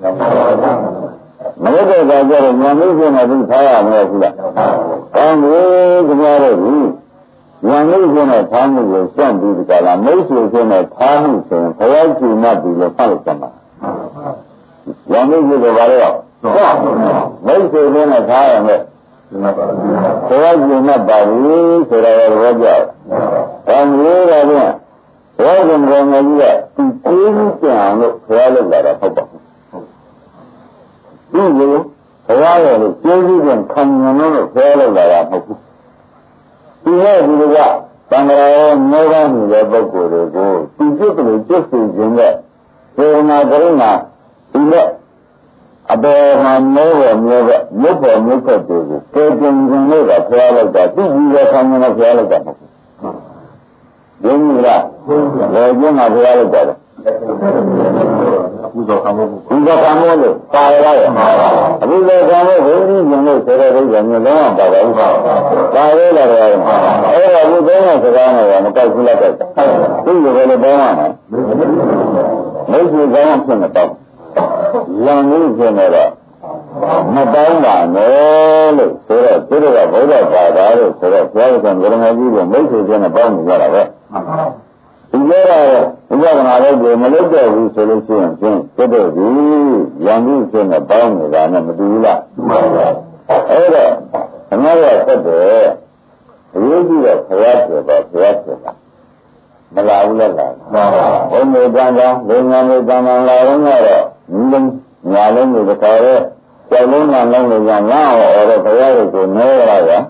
မလို့တော့ကြကြတော့ညာမိတ်ဆွေနဲ့ပြီးထားရမယ်ခုလားကောင်းပြီခင်ဗျားတို့ဒီညာမိတ်ဆွေနဲ့ထားမှုကိုစွန့်ပြီးဒီကလာမိတ်ဆွေချင်းနဲ့ထားမှုဆိုရင်ဘုရားကြည်မှပြီလို့ဖတ်လိုက်ကြမှာညာမိတ်ဆွေကဘာလဲတော့မိတ်ဆွေချင်းနဲ့ထားရမယ်ဘုရားကြည်မှပါပြီဆိုတော့ဘောကြောက်ကောင်းပြီဒါပြန်ဘောကံကောင်းကြီးကသူကျေးဇူးပြန်အောင်လို့ဘုရားလုပ်လာတာဟုတ်ပါဘူးဒီလိုဘုရားရဲ့ကျေးဇူးပြန်ခံရလို့ဘုရားလုပ်လာတာမဟုတ်ဘူးဒီရဲ့ဒီကသံဃာရောမောဟနေတဲ့ပုဂ္ဂိုလ်တွေကိုသူကျစ်တယ်ကျစ်စီခြင်းနဲ့စေနာကရုဏာဒီနဲ့အပေမှာမောဟမျိုးကမြတ်ပေါ်မြတ်သက်တွေကိုကျေကျင်ခြင်းလို့ကဘုရားလုပ်တာသူကြီးရဲ့ခံရလို့ဘုရားလုပ်တာမဟုတ်ဘူး။ဒီလိုလား။လေကျင်းမှာဘုရားလုပ်တာလေ။ဘုရားကံမို့ဘုရားကံမို့လို့ပါရရဲ့။အခုလေကံမို့ဘုန်းကြီးကျင်လို့ဆိုတဲ့ဒိဋ္ဌိမျိုးလုံးဝပါပါဘူး။ပါရဲလာတယ်။အဲ့ဒါဘုရားကစကားနဲ့မကောက်ဘူးလားကောက်။သူ့လိုလည်းပေါင်းရမယ်။မိတ်ဆွေကောင်းဖြစ်နေတော့လမ်းကြီးကျင်တော့မတောင်းပါနဲ့လို့ဆိုတော့သူတို့ကဘုရားဘာသာလို့ဆိုတော့ဘုရားကံဂရမကြီးကိုမိတ်ဆွေချင်းနဲ့ပေါင်းနေကြတာပဲဒီလိုတော့ဘုရားကနာလည်းဒီမလုပ်တော့ဘူးဆိုလို့ရှိရင်ဖြင့်သူတို့ဒီရံကြီးချင်းနဲ့ပေါင်းနေတာနဲ့မတူဘူးလားအဲ့တော့အများရဆက်တယ်အရေးကြီးတော့ဘုရားဆိုတော့ဘုရားဆိုတာမလာဘူးလားလားဘုံမေတ္တာကလူငယ်မေတ္တာလာတော့တော့ညာလုံးကိုတခါရဲကျောင်းလုံးကလုံးလို့ညာငါ့ဟောတော့ဘုရားကိုနဲရတာက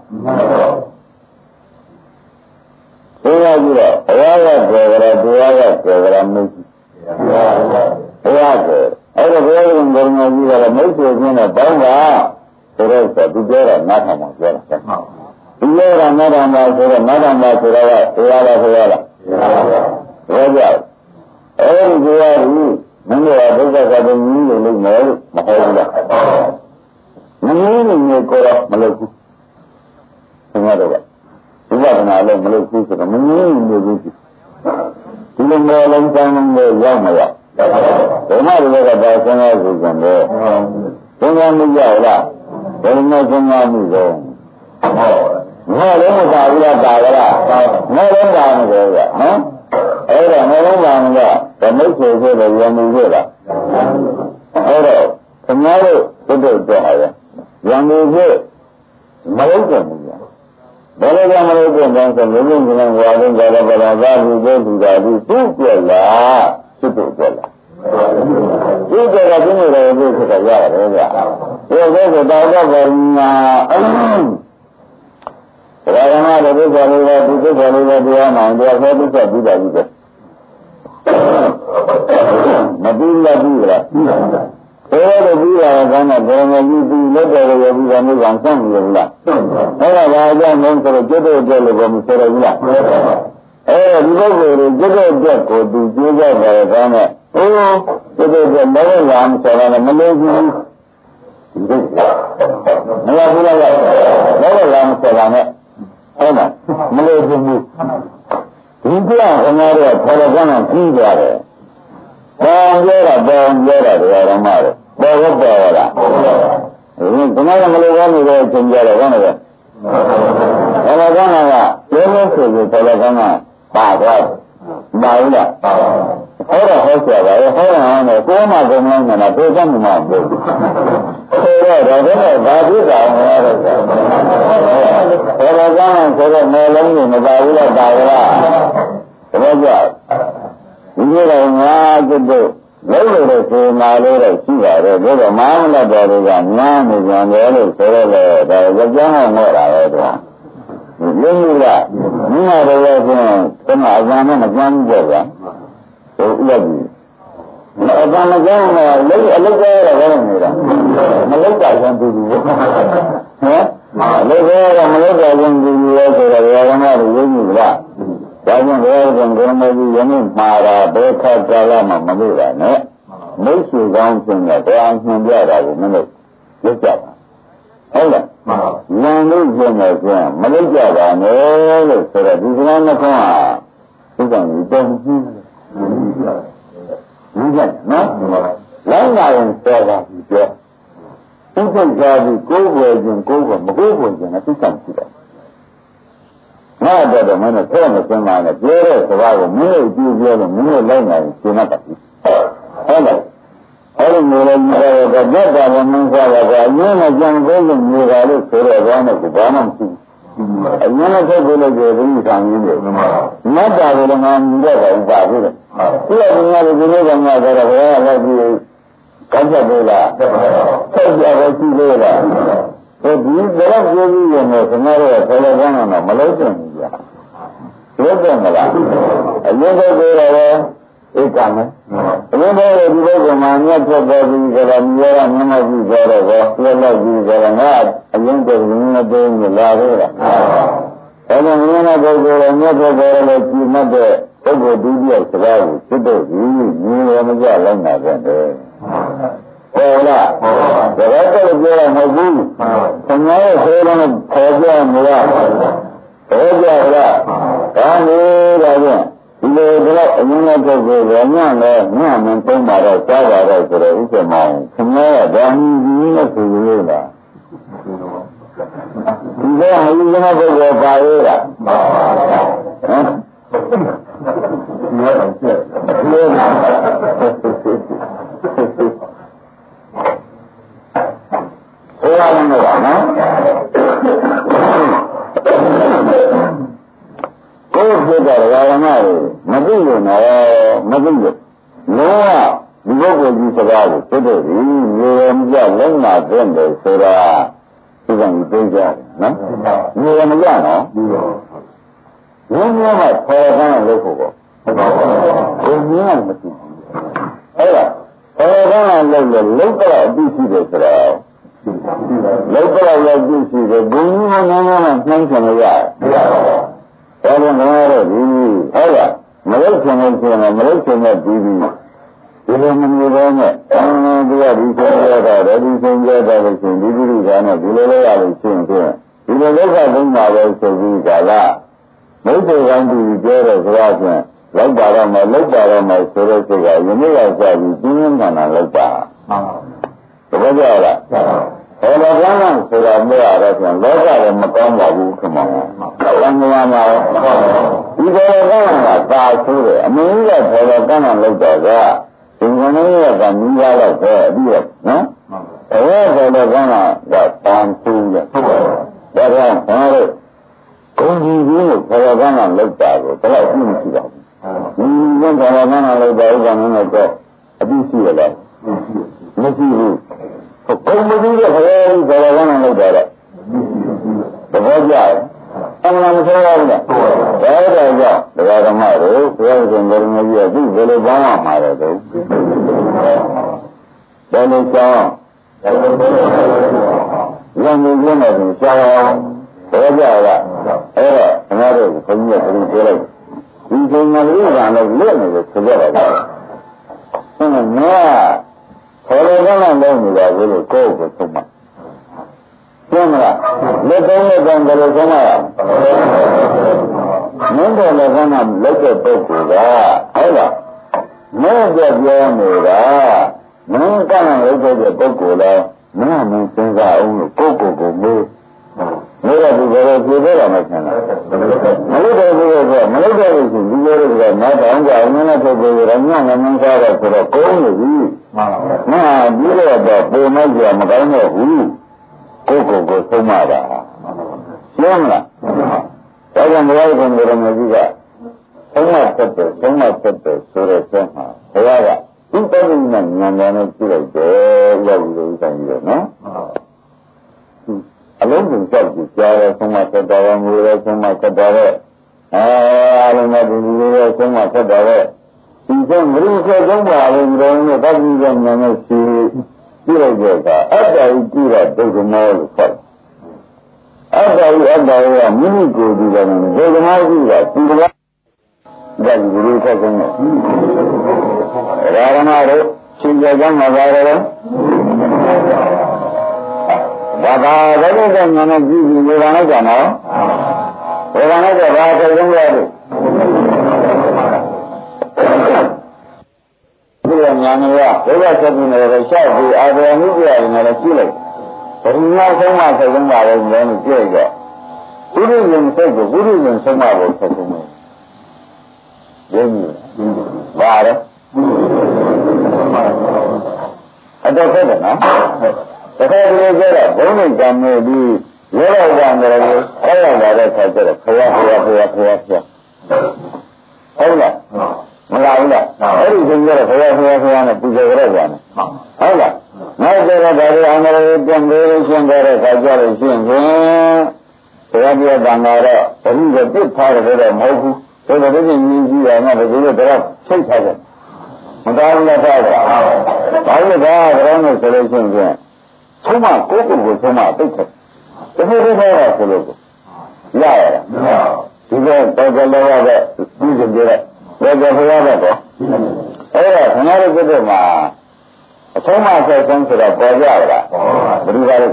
ဘုရားကြီးတော့ဘုရားကပြောကြတယ်ဘုရားကပြောကြတယ်မိတ်ဘုရားကအဲ့ဒါဘုရားကဘုရားကြီးကလည်းမိတ်ဆွေချင်းနဲ့ပေါင်းတာဆိုတော့သူပြောတာနားထောင်မှပြောတာဒီလိုကနားထောင်မှဆိုတော့နားထောင်မှဆိုတော့ဘုရားလားဘုရားလားဘုရားအဲ့ဒီဘုရားကြီးမင်းတို့ကဒုက္ခကတည်းကကြီးလို့လုပ်မယ်လို့မဟုတ်ဘူးလားမင်းတို့မျိုးကိုတော့မလုပ်ဘူးဘုရားတော့ဝိပဿနာလည်းမလုပ်ဘူးဆိုတော့မင်းတို့မျိုးကြီးဒီလိုမျိုးလုံးစမ်းလို့ရောက်မရောက်ဘုရားတွေကပါဆင်းရဲဆိုကြတယ်ဆင်းရဲမှုရောက်လားဘယ်လိုဆင်းရဲမှုလဲငါလည်းမပါဘူးလားပါလားငါလည်းပါနေတယ်ကနော်အဲ့တော့ငါလုံးပါကဗမိတ်ဆွေဆိုတော့ရံမှုခဲ့တာအဲ့တော့ခင်ဗျားတို့တုတ်တုတ်တော့ဟာရံမှုခဲ့မလုပ်ကြဘူးဗျာဘယ်လိုကြောင့်မလုပ်ကြလဲဆိုလူလူကလည်းဝါလုံးကြတယ်ဗလာသာလူတွေလူတာဒီသူ့ပြက်လားသူ့တို့ပြက်လားသူ့ပြက်ကသူ့နေတယ်လို့ဆိုတာရတယ်ဗျာဒီလိုဆိုတော့တော့ဘာညာဒါကမှလည်းဒီလိုလေးဒီလိုလေးပဲပြောမှတရားဟောပြီးဆက်ပြီးတာကြီးပဲမပြီးလားပြီးလားပြီးပါဘူး။ဘယ်လိုပြီးရအောင်ကောင်းတော့ဘယ်လိုကြီးပြီးလက်တော်ရပြီးတာမျိုးကစမ်းနေလို့လား။အဲ့ဒါဘာကြောင့်လဲဆိုတော့ကျွတ်တော့ကျွတ်လို့ဘာမဆိုရဘူးလား။အဲဒီပုဂ္ဂိုလ်တွေကျွတ်တော့ကျွတ်ကိုသူကျိုးကြတယ်ကောင်းတော့ဟိုကျွတ်တော့ကျွတ်မလို့ရမ်းဆိုတော့မလို့ဘူး။မရဘူးလား။မလို့ရမ်းဆိုတာနဲ့ဟုတ်လားမလို့ဘူး။ဒီကြောင့်ခင်ဗျားတို့ခေါ်တော့ကန်းကြီးကြတယ်။ပေါင်းပြောတာပေါင်းပြောတာတရားဓမ္မတွေပေါ်တော့ပေါ်လာ။ဒီကနေ့မလို့ကောင်းနေတဲ့အချိန်ကြတော့ဘာလဲ။ခေါ်တော့ကန်းကလုံးလုံးဆိုပြီးခေါ်တော့ကန်းကပါသွား။ပါဘူးလား။ဒီဟောတော့ဟောကြပါရဲ့ဟောတာနဲ့ကိုယ်မှကုန်လုံးနဲ့တော့သိမှမဟုတ်ဘူးဆိုတော့ဒါတော့ဘာဖြစ်တာလဲတော့ဘယ်လိုကောင်းလဲဆိုတော့နယ်လုံးကိုမပါဘူးလားပါလားတကယ်ကြောက်ဒီလိုတော့ငါကျွတ်တော့လုံးလို့ဆိုမှလို့တော့ရှိပါတယ်ဒါတော့မဟာမလတ်တော်တွေကညာနေကြတယ်လို့ဆိုတော့လေဒါကြောင့်ဟောတာပဲတော့ရင်းလို့လားမိမတော်ရဲ့ဆိုရင်တမအကြမ်းနဲ့မကြမ်းဘူးပေါ့ဗျာဟိုဥပဒေအကြမ်းမကြမ်းတော့လုံးအလုပ်ကြရတော့နေတာမလုပ်တာကြမ်းပြီးဘူးဟမ်အလုပ်ကြရတော့မလုပ်တာကြမ်းပြီးဘူးဆိုတော့ဘယ်ကောင်မှရင်းဘူးလားဒါကြောင့်ဘယ်ကောင်ကမကြီးယနေ့မှာတာဘယ်ခါကြလာမှမလို့တာနဲ့မိတ်ဆွေကောင်းချင်းကတရားညွှန်ပြတာကိုမလို့လုပ်ကြပါဟုတ်လားဉာဏ်လို့ကျင်တယ်ကျင်မလုပ်ကြပါနဲ့လို့ဆိုတော့ဒီကနေ့နှစ်ခေါက်ဟာသူကဒီတုံးကြီးဘူးကြနော်လောင်းလာရင်တော်ပါပြီပြောသူစိတ်ကြပြီးကိုယ်ွယ်ခြင်းကိုယ်ကမကိုယ်ွယ်ခြင်းနဲ့သိဆောင်ကြည့်တယ်ငါတော့တော့မင်းတို့ဖဲ့မစမ်းပါနဲ့ပြောတဲ့စကားကိုမင်းတို့ကြည့်ပြောလို့မင်းတို့လိုက်နိုင်ရှင်းတတ်ပါဘူးဟုတ်လားအဲ့ဒီမျိုးလေးမျိုးတော့ကြက်တာလည်းမင်းစားပါဘူးအရင်ကကြံကိုယ်လို့မျိုးပါလို့ဆိုတော့ဘာမှဘာမှမရှိဘူးအရင်ကထုတ်ကိုလို့ကြည့်ပြီးဆောင်ရင်းတယ်မတ်တာကိုလည်းငါမြင်တော့ပါဘူးလေဒီလိုကလည်းဒီလိုကမှဆိုတော့ဘယ်ကလည်းဒီကောင်းချက်သေးလားဆက်ကြပဲရှိသေးလားဒီတော့ပြောပြီးရင်တော့ခဏတော့ဆယ်လကောင်းတော့မလုံးချင်ဘူးကြာလုံးတယ်မလားအရင်ကပြောတော့ဧကမယ်အရင်ကဒီလိုကမှမြတ်ဖြစ်တော်ပြီးကြတော့မြေရမျက်မှောက်ပြီးကြတော့ဘောလက်လက်ပြီးကြတော့ငါအရင်ကငင်းနေတယ်လာသေးလားအဲဒါငင်းနေတဲ့ပုဂ္ဂိုလ်ကမြတ်ဖြစ်တော်လို့ကြည်မှတ်တဲ့ပုဂ္ဂိုလ်ဒုတိယစကားကိုသိတော့ဒီညီရမကြလိုက်တာပဲဟုတ်လားဒါတော့ပြောရမှာမဟုတ်ဘူးခင်ဗျားရဲ့ဆိုးလုံးခေါ်ပြမလားခေါ်ပြလားဒါမျိုးဒါကြောင့်ဒီလိုတော့အရင်ကပုဂ္ဂိုလ်ကညံ့လဲညံ့မှန်းသုံးပါတော့စားပါတော့ဆိုတော့ဥစ္စာမောင်ခင်ဗျားကဒါမျိုးကြီးနဲ့ဆိုလို့လားဒီလိုအရင်ကပုဂ္ဂိုလ်ပါရဲ့လားဟမ်ဒီလိုဆက်ဒီလိုဟောရမယ်နော်ကိုယ်ဖြစ်တဲ့ဓမ္မကိုမသိရင်တော့မသိဘူးလောကဒီပုဂ္ဂိုလ်ကြီးစကားကိုသိတဲ့ဒီရေရမကြလုံးလာတဲ့တယ်ဆိုတာဒီကံသိကြတယ်နော်ရေရမကြနော်ဘုရားကခေါ်တာလို့ဖို့ပေါ့ဘုရားကမသိဘူးအဲ့ဒါခေါ်တာလို့လုံးတော့အတိရှိတယ်ဆိုတာလောက်တော့လည်းကြည့်ရှိတယ်ဘုံကြီးကငန်းငန်းနဲ့နှိုင်းချင်လို့ရတယ်။ဒါကြောင့်ငါတို့ဒီဟုတ်လားမလို့ချင်လို့ဆိုရင်မလို့ချင်တဲ့ဒီဒီဒီလိုမမျိုးတော့နဲ့အင်းဒီကဒီဆုံးရတာဒီဆုံးရတာလို့ရှိရင်ဒီဒီကနဲ့ဒီလိုလေးရလို့ရှိရင်ဒီလိုလောကသုံးပါပဲဆိုပြီးဒါကမိတ်ဆွေကောင်းပြီးပြောတဲ့စကားဖြင့်လောက်ပါတော့မလောက်ပါတော့မဆိုတဲ့စိတ်ကယနေ့ရောက်ကြပြီးပြင်းပြင်းထန်ထန်လောက်ပါတကယ်ကြလားဘယ်လိုကောင်းလဲဆိုတာမရတော့ပြန်လောကလည်းမကောင်းပါဘူးခင်ဗျာ။ကောင်းမှာမှာဒီဘယ်လိုကောင်းလဲသာဆိုးတယ်အမင်းကြီးကဘယ်လိုကောင်းလဲလောက်တော့ကဒီကနေ့ကမိသားတော့ပဲအပြီးတော့နော်။အဲဘယ်လိုကောင်းလဲကတန်ဆူးတယ်။ဒါကြောင့်ဘာလို့ဂုံကြီးကြီးကိုဘယ်လိုကောင်းလဲလောက်တာကိုဘယ်တော့မှမရှိပါဘူး။ဒီကဘယ်လိုကောင်းလဲလောက်တာဥပမာနဲ့တော့အပြီးရှိရလား။မရှိဘူး။ကိုယ်မသိတဲ့ခရီးဘယ်လိုလဲလောက်တာလဲသဘောကျတယ်အမှန်မဆိုးဘူးလားဒါကြောင့်တရားဓမ္မတို့ဘုရားရှင်ကိုယ်တော်ကြီးကသူ့ဘယ်လိုပေါင်းရမှာလဲတော့ဘယ်လိုကြောင်းရံရံရံနဲ့ကြောင်းသဘောကျလားအဲ့တော့အများတို့ဘုန်းကြီးကဒီပြောလိုက်ဒီချိန်မှာလူကလည်းလက်နေလို့ဆိုကြတာပါအဲ့တော့ငါဘယ်လိုကောင်းလဲနေတာကိုကိုယ့်ကိုယ်သုံးမှာကျင်းမလားလက်သုံးလက်သုံးဘယ်လိုသုံးရအောင်မင်းတို့လည်းကောင်းတာလက်တဲ့ပုဂ္ဂိုလ်ကဟုတ်လားမင်းတို့ပြောနေတာမင်းကောင်းတာလက်တဲ့ပုဂ္ဂိုလ်လည်းမင်းမင်းစဉ်းစားအောင်လို့ကိုယ့်ကိုယ်ကိုမေးမေးရပြီဘယ်လိုပြေတော့မှဆန်းလားမလို့တယ်ဘူးကမလို့တယ်လို့ရှိရင်ဒီလိုတွေကငါတောင်းကြအောင်နဲ့ထုတ်လို့ကိုယ်ရညငမင်းစားတော့ဆိုတော့ကုန်းနေပြီမှန်ပါဗျာပြီးတော့ပုံမကြမကောင်းတော့ဘူးကိုယ်ကိုယ်ကိုဆုံးမတာရှင်းမလားဒါကြောင့်ဘုရားရှင်ကိုယ်တော်မြတ်ကြီးကဆုံးမသက်တယ်ဆုံးမသက်တယ်ဆိုတဲ့ဆင်းမှာဘုရားကဒီတတိယဉာဏ်ဉာဏ်နဲ့ကြည့်လိုက်တယ်ရောက်ပြီးလို့ဆိုင်ပြီးတော့နော်အလုံးစုံကြောက်ကြည့်ကြားရဆုံးမသက်တယ်ငွေရဆုံးမသက်တယ်အဲအလုံးစုံဒီလိုရဆုံးမသက်တယ်ဒီဆုံးမရိခေဆုံးပါလို့ပြောနေတတိယဉာဏ်နဲ့ရှိကြည့်လိုက်တဲ့အခါအတ္တဤကြည့်တဲ့ဒုက္ခမောလို့ခေါ်အတ္တဤအတ္တဤကမိမိကိုယ်ကြည့်တယ်ဒုက္ခမောကြည့်တာဒီကဒါဒီလိုဆက်ဆုံးတယ်ဒါရမတို့ရှင်ကြကြမှာပါတော့ဘာသာဘယ်လိုလဲညာနဲ့ကြည့်ပြီးနေတာလဲကြနော်ဘယ်ကနေကြဘာဆက်ဆုံးလဲဒီလိုညာနေရဘယ်ကဆက်ပြီးနေလဲရှောက်ပြီးအာရုံမှုပြရတယ်လည်းကြည့်လိုက်ဘယ်မှာဆုံးမဆက်ဆုံးပါလဲဉာဏ်နဲ့ကြည့်ကြဘုရားရှင်စိတ်ကိုဘုရားရှင်ဆုံးမဖို့ဆက်ဆုံးတယ်ရင်းကြီးပါတော့အတော့ဆက်တယ်နော်တခါတလေကျတော့ဘုန်းကြီးကံနေပြီးရောရောကံတယ်လို့ဆောက်ရလာတဲ့ခါကျတော့ဖယားဖယားဖယားဖယားဖယားဟုတ်လားမလားဘူးလားအဲ့ဒီစဉ်ကျတော့ဖယားဖယားဖယားနဲ့ပူဇော်ကြရတယ်ဟုတ်လားနောက်ကျတော့ဒါတွေအန္တရာယ်ပြန်ပြီးရှင်းကြတဲ့ခါကျတော့ရှင်းရင်ဘုရားပြတန်လာတော့ဘုရားပြစ်ထားတယ်တော့မဟုတ်ဘူးဆိုတော့ဒီမြင်ကြည့်ရမှာဒီလိုတော့ချိတ်ထားတယ်မတော်ဘူးလားသားကဘာလို့ဒါကြောင့်လဲဆိုလို့ရှိရင်သုံးမကိုယ်ကိုယ်ကိုသုံးမသိတယ်ဒီလိုလိုတော့ဆိုလို့ရရတာဒီကတော့တော်တော်လေးတော့ပြီးကြတယ်တော့ဘုရားတော့အဲ့ဒါခဏလေးပြတဲ့မှာအဆုံးမဆက်ဆုံးဆိုတော့ပေါ်ကြရတာဘယ်လိုလဲ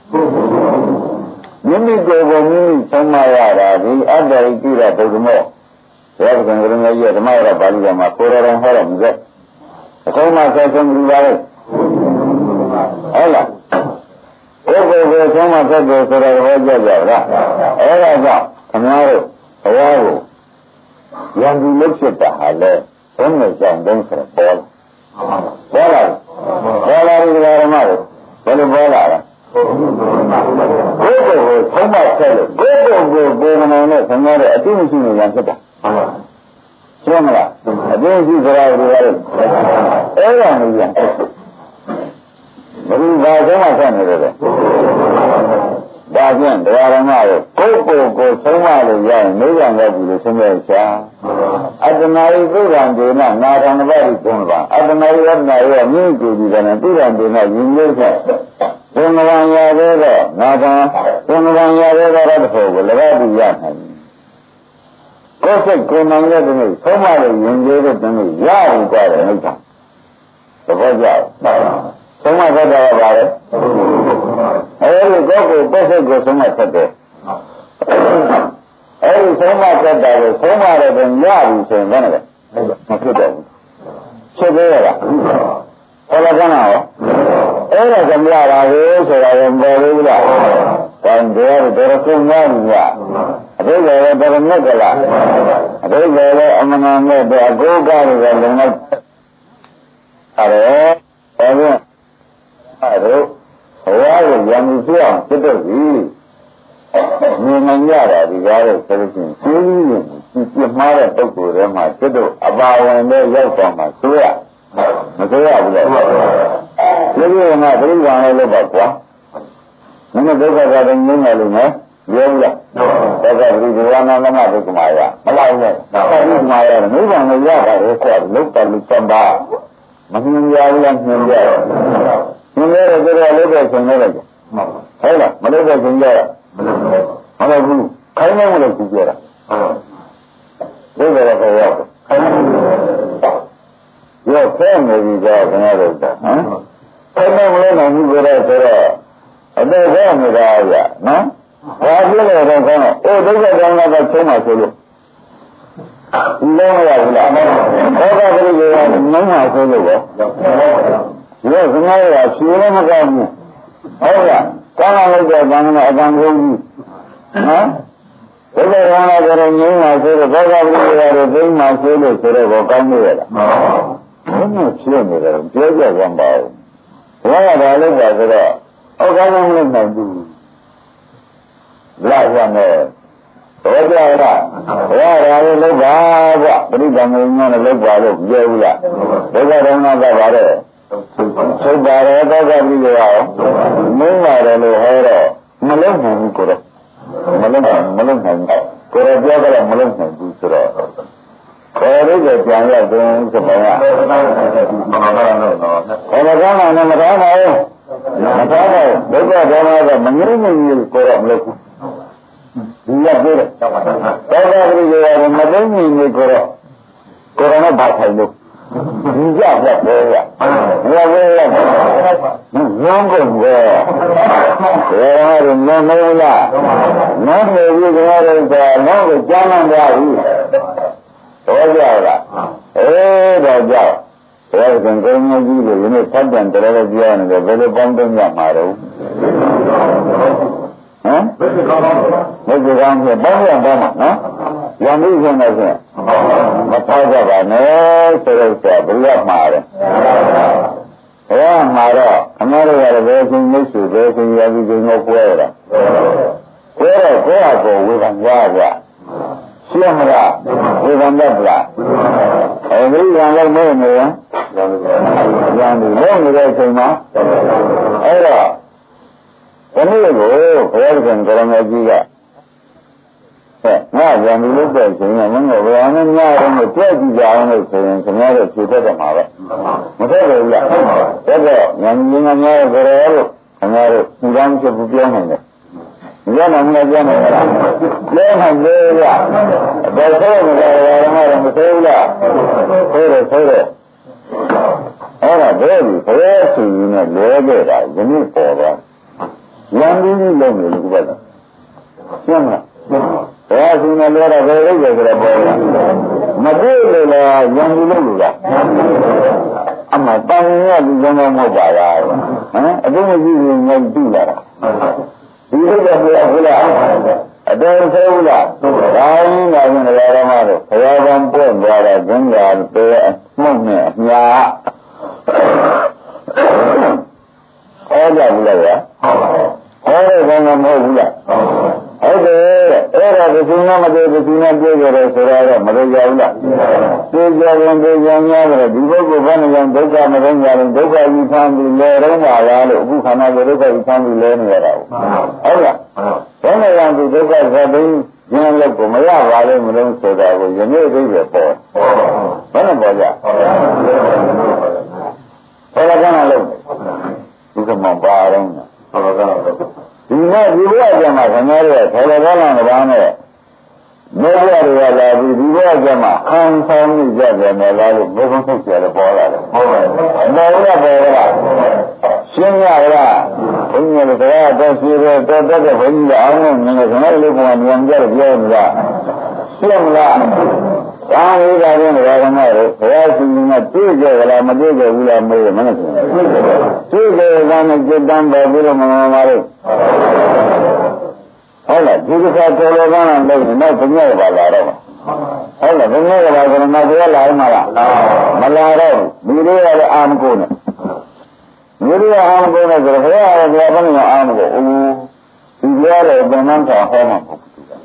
မိမိကိုယ်ကိုမိမိသုံးမရတာဒီအတ္တရိတိရဘုဒ္ဓမောဘုရားကံကရုဏာကြီးဓမ္မရပါဠိတော်မှာကိုယ်တော်ဟောတော်မူတဲ့အဆုံးမဆက်ဆုံးပြီးပါလေဟုတ်လားကိုယ်ကိုယ်ကိုအဆုံးမဆက်တယ်ဆိုတော့ဟောကြကြလားအဲ့ဒါကြောင့်ခင်ဗျားတို့ဘုရားကိုယံဒီလုဖြစ်တာဟာလေဘုန်းနဲ့ကြောင့်တုံးဆိုတော့ပေါ်လာပေါ်လာပေါ်လာဒီဓမ္မကိုဘယ်လိုပေါ်လာလဲကိုယ်ကိုယ်ကိုဆုံးမဆက်လို့ကိုယ်ကိုယ်ကိုကိုယ်မနိုင်နဲ့ခင်ဗျားတို့အတိမရှိနေရဖြစ်တာရှင်းမလားအတင်းရှိကြတာဒီကလေးအဲ့ဒါမျိုးပြန်ဘယ်လိုဘာဆုံးမဆက်နေတယ်လဲဒါဖြင့်တရားဓမ္မကိုကိုယ်ကိုယ်ကိုဆုံးမလို့ရရင်နိဗ္ဗာန်ရောက်ပြီလို့ဆုံးဖြတ်ချာအတ္တနာဤသုဒ္ဓံဒေနနာထံတပတ်ဤသုံးပါအတ္တနာဤဝတ္တနာဤမြင့်ကြည်ကြတယ်သုဒ္ဓံဒေနယဉ်ကျေးချက်ဘုံဗံရသေးတော့နာထံဘုံဗံရသေးတော့တဲ့ဖို့ကိုလည်းအတူရနိုင်ကိုယ်စိတ်ကိုယ်နိုင်တဲ့နေ့ဆုံးမလို့ယဉ်ကျေးတဲ့နေ့ရရင်ကြတယ်နိဗ္ဗာန်သဘောကျလားဆုံးမတတ်တာပါလေအဲဒီကိုယ်ကိုယ်စိတ်ကိုဆုံးမတတ်တယ်အဲဒီဆုံးမတတ်တာကိုဆုံးမတဲ့တွင်ရပြီဆိုရင်ဘယ်နဲ့လဲမဖြစ်တော့ဘူးဖြစ်သေးရလားဟောလာကနာရောအဲ့ဒါကမရတာကိုဆိုတာရင်ပေါ်လို့လားတန်တယ်တော်ကုန်းများညာအဘိဓမ္မာတော်မြတ်ကလားအဘိဓမ္မာအမနာမဲ့တဲ့အကိုးကားတွေကလည်းအဲ့ဒါအဲ့ဒါအဲ့ဒါဘဝကိုယံမှုပြအောင်ဖြစ်တော့ပြီမြင်နိုင်ရတာဒီကားရဲ့ဆိုလို့ရှိရင်သိရင်ဒီပြမှားတဲ့ပုဂ္ဂိုလ်တွေမှာစိတ်တို့အပါဝင်နဲ့ရောက်သွားမှာဆိုရမဆိုရဘူးလေဒီလိုကဘယ်လိုလဲလို့ပါကွာမင်းတို့ဒုက္ခကတည်းကငြင်းတယ်လို့နော်ပြောဘူးလားဒုက္ခပရိဒေဝနာမဒုက္ခမာယမလားဘူးလေဒုက္ခပရိမာယနိဗ္ဗာန်ကိုရတာလေကွာလုတ်တယ်လို့စံပါမမြင်ရဘူးလားမြင်ရတယ်မြင်ရတယ်ဆိုတော့လို့ပဲဆင်နေတယ်ဟုတ်လားမလို့ပဲဆင်ကြရမလို့ဘူးခိုင်းနေမလို့ကြည့်ကြတာဟုတ်ဘယ်လိုလဲရောက်ခိုင်းနေရောဖဲနေပြီကြောခင်ဗျားတို့ဟမ်ခိုင်းနေမလို့နိုင်ဘူးဆိုတော့ဆိုတော့အတော့ဖဲနေတာဗျနော်ဘာဖြစ်လဲတော့ခေါင်းအိုးဒုက္ခကြောင့်တော့ချုံးမှာဆိုလို့ဒီလိုမရဘူးလားဘောဓပရိယေကနှုံးမှာဆိုလို့ရောရောခင်ဗျားတို့ကဖြေလည်းမကောင်းဘူးဟုတ်လားကောင်းအောင်လုပ်တဲ့ဘာမှအကံကုန်ဘူးနော်ဘုရားကလည်းကြရင်ငြိမ်းပါဆိုတော့ဘောဂပရိယာတွေသိမှဆိုလို့ဆိုတော့ကောင်းနေရလားဘယ်နဲ့ဖြစ်နေတယ်ပြောကြကြပါဦးဘုရားကဒါလို့ပါဆိုတော့အောက်ကောင်းမလို့နိုင်ဘူးလာရမယ်ဘောကြရတာဘုရားရာလေးလောက်ပါဗျပရိသမုံညာနဲ့လောက်ပါလို့ပြောဘူးလားဘုရားတော်ကပါပါတယ်သုတ်ပါတယ်ဘောဂပရိယာရောမင်းပါတယ်လို့ဟောတော့မလုံးနိုင်ဘူးကိုတော့မလုံးနိုင်မလုံးနိုင်ကိုရပြောကြတော့မလုံးနိုင်ဘူးဆိုတော့ခေါ်ရတဲ့ကြံရတဲ့စမရဘယ်မှာကောင်းလဲမကောင်းပါဘူးမကောင်းပါဘူးဘုရားတော်ကမငြိမ့်နေဘူးကိုတော့မလုပ်ဘူးဒီရပြောတယ်သောတာပတိကမသိနေနေကိုတော့ကိုရောဘာထိုင်လို့ဒီကြပြတ်တယ်ရဘယ်လိုလဲညောင်းကုန်ပဲဘယ်လိုလဲမလို့လားနောင်နေပြီကြရတယ်ဆိုတော့ကိုကြားမှန်းသွားပြီတော့ကြလားအေးတော့ကြောက်ဘယ်ကံကောင်းကြီးလို့ဒီနေ့ဖတ်တယ်တော်တော်ပြောနေတယ်ဘယ်လိုပေါင်းတော့ညမှာတော့ဟမ်ဘယ်လိုကောင်းဘယ်လိုကောင်းဆိုပေါင်းရပါမှာနော်ရံပြီးဆုံးတော့ဆိုမထားကြပါနဲ့ဆိုတော့ဘယ်လိုမှာလဲဘယ်မှာတော့အမားတို့ကလည်းဘယ်ရှင်မိတ်ဆွေဘယ်ရှင်ရပြီးဒီလိုပွဲရတာပွဲတော့ကိုယ့်အကိုဝေဖန်ကြကြရှင်းမလားဝေဖန်တတ်လားအဲဒီကံလည်းမဟုတ်နေရင်ရံပြီးလုံးနေတဲ့အချိန်မှာအဲ့တော့ဒီနေ့ကိုဘုရားရှင်ကရမကြီးကဟဲ့ငါရံပြီးလို့တဲ့ချိန်ကမင်းတို့ဘယ်အောင်များတော့ကြည့်ကြည့်ကြအောင်လို့ဆိုရင်ခင်ဗျားတို့ဖြေတတ်တယ်မှာပဲမဟုတ်ဘူးလားဒါတော့ဉာဏ်ကြီးငါများကြရလို့ခင်ဗျားတို့ဒီကောင်းချက်ပြောနိုင်တယ်ညနာမပြောနိုင်ဘူးလားလဲနိုင်လေရဘယ်ဆိုမလဲရမရမဆိုးလားဆိုးတယ်ဆိုးတယ်အဲ့ဒါဘယ်လိုဘယ်စီနဲ့လဲခဲ့တာယနေ့ပေါ်သွားရံပြီးလုံးနေလို့ပြောတာရှင်းမလားဘယ်စီနဲ့လဲတော့ဘယ်လိုလဲဆိုတော့ပေါ်လာမတွေ့လို့လားရံပြီးလို့လားအမှတန်ရလူကောင်းကောင်းမဟုတ်ပါလားဟမ်အတုမရှိဘူးငါကြည့်လာတာဒီလိုကြပြရဘူးလားအတော်ဆိုးလားဒါရင်းကလည်းရရမှာတော့ဘုရားကံပွင့်သွားတာကျင်းတာပဲအမှုတ်နဲ့အညာဟောကြဘူးလားဗျာဟောတဲ့ကောင်းကမဟုတ်ဘူးလားဟုတ်တယ်အဲ့ဒါဒီစုံမတဲ့ဒီစုံနဲ့ပြေကြတယ်ဆိုတော့မလို့ရဘူးလားပြေကြရင်ပြေကြများတယ်ဒီပုဂ္ဂိုလ်ဘာနဲ့ကြောင့်ဒုက္ခမလုံးကြရင်ဒုက္ခကြီးဆန်းပြီးလဲတော့ပါလားလို့အခုခန္ဓာကိုယ်ဒုက္ခကြီးဆန်းပြီးလဲနေရတာဟုတ်လားဘာနဲ့ကြောင့်ဒီဒုက္ခဇတ်သိင်းဉာဏ်လောက်ကိုမရပါလို့မလုံးဆိုတာကိုယနေ့သိပဲပေါ်ဘာနဲ့ပေါ်ကြဘယ်လိုကမှလို့ဒီကမှပါတော့ဘယ်လိုကမှလို့ဒီနေ့ဒီဘဝကျမှခင်ဗျားတို့ဆော်တော်ကောင်းလာတာနဲ့မေဘဝတွေကလာပြီးဒီဘဝကျမှခံဆောင်နေကြတယ်မလားလို့ဘုရားထုတ်ကြတယ်ပေါ်လာတယ်ဟုတ်ပါဘူးအမေကပေါ်လာရှင်းရလားဘုရားလည်းတရားတော်ရှိတယ်တော်တတ်တဲ့ဘုန်းကြီးအောင်လို့ငါခင်ဗျားတို့ကညံကြတယ်ပြောနေတာရှင်းလားဒါလေးကလည်းဘုရားကမှတော့ဘုရားရှင်ကတွေ့ကြကြလားမတွေ့ကြဘူးလားမေးမနဲ့တွေ့ကြတယ်ကလည်းစိတ်တမ်းပေါ်ပြီးတော့မမမာလို့ဟုတ်လားဒီကစားတော်တော်ကောင်းလို့တော့ဘုရားကပါလာတော့ဟုတ်လားဘုရားကပါဆိုတော့မပြောလာမှလားမလာတော့ဒီလိုရတဲ့အာမကိုနဲ့ဒီလိုအာမကိုနဲ့ဆိုတော့ဘုရားကလည်းဘယ်နဲ့အာမကိုအိုးဒီပြောတဲ့ဘုံမှန်ကဟောမှာပေါ့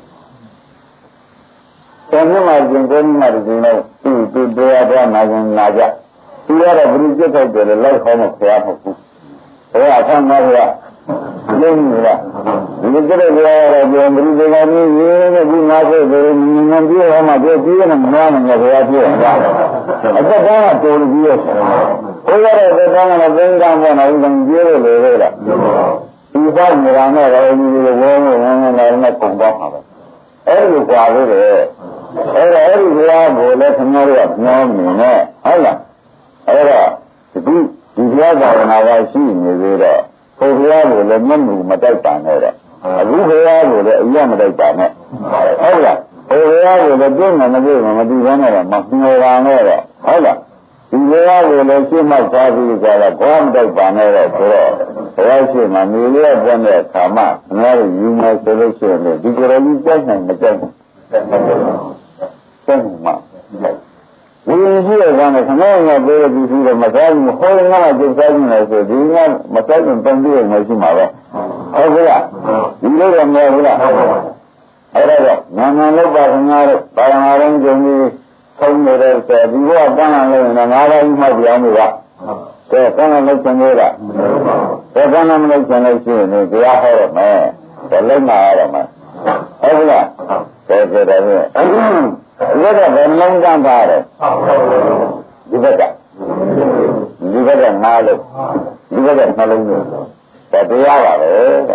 ဆယ်နှစ်မှကျင်သုံးနှစ်မှကျင်တော့သူ့သူ့တရားတော်နာကျင်နာကြသူရတော့ဘုရားပြတ်ထုတ်တယ်လိုက်ခေါ်မှဖျားမဟုတ်ဘူးဘုရားဆန်းမဘုရားလင်းနေတာဒီလိုကြတဲ့တရားတော်ပြောဘုရားကနည်းရင်းနဲ့ဒီငါ့ကိုယ်နည်းနည်းပြောမှပြောပြီးရမှာမနာနဲ့ဘုရားပြောတာအသက်ကောင်းတာတော်ပြီးရဲ့ဘုရားရဲ့သက်ကောင်းတာသိမ်းကောင်းပေါ်နေဦးပြောလို့လေလေလားဒီသားနေတာနဲ့တော့ဒီလိုဝဲဝဲဝဲဝဲနဲ့ပုံတော့မှာပဲအဲ့လိုကြွားလို့တယ်အဲ့ဒါအဲ့ဒီဘုရားကိုလည်းခင်ဗျားတို့ကပြောနေနဲ့ဟုတ်လားအဲ့တော့ဒီဒီဘုရားသာသနာကရှိနေသေးတော့ဘုရားကိုလည်းမျက်မှောက်မတိုက်ပါနဲ့တော့အခုဘုရားကိုလည်းအရမတိုက်ပါနဲ့ဟုတ်လားဘုရားကိုလည်းပြည့်နေမပြည့်မမသိဘဲနဲ့တော့မမျောပါနဲ့တော့ဟုတ်လားဒီတရားကိုလည်းရှင်းမှတ်သွားပြီးကြတာဘာမှတော့ပါနဲ့တော့ဆိုတော့ဘုရားရှိမှမြေလေးပွင့်တဲ့အခါမှငါတို့ယူမယ်ဆိုလို့ရှိရင်ဒီကြရကြီးကြိုက်နိုင်မကြိုက်ဘူးစိတ်မှဒီရှိရကနဲ့ခဏငါပြောရပြီးပြီးတော့မစားဘူးဟောငါကြိုးစားနေတယ်ဆိုဒီကမစားရင်တန်ပြီးမရှိမှာပဲဟုတ်ကဲ့ဒီလိုတော့မဟုတ်ဘူးလားအဲ့ဒါတော့နာမန်လောက်ပါခဏတော့ပါရမရုံးကျုံပြီးထုံးနေတဲ့ဆိုဒီဘကတန်းလာလို့ရင်ငါးပါးကြီးမှတ်ပြောင်းနေတာကဲတန်းလာလို့ကျင်လို့လားကဲတန်းလာမလို့ကျင်လို့ရှိရင်တရားဟောရမယ်ဒါလည်းမှာရမယ်ဟုတ်ကဲ့လားကဲကဲဒါဖြင့်ဒီဘက်ကဘယ်လုံးတန်းထားတယ်ဒီဘက်ကဒီဘက်ကငါးလို့ဒီဘက်ကနှလုံးလို့ဒါတရားပါပဲ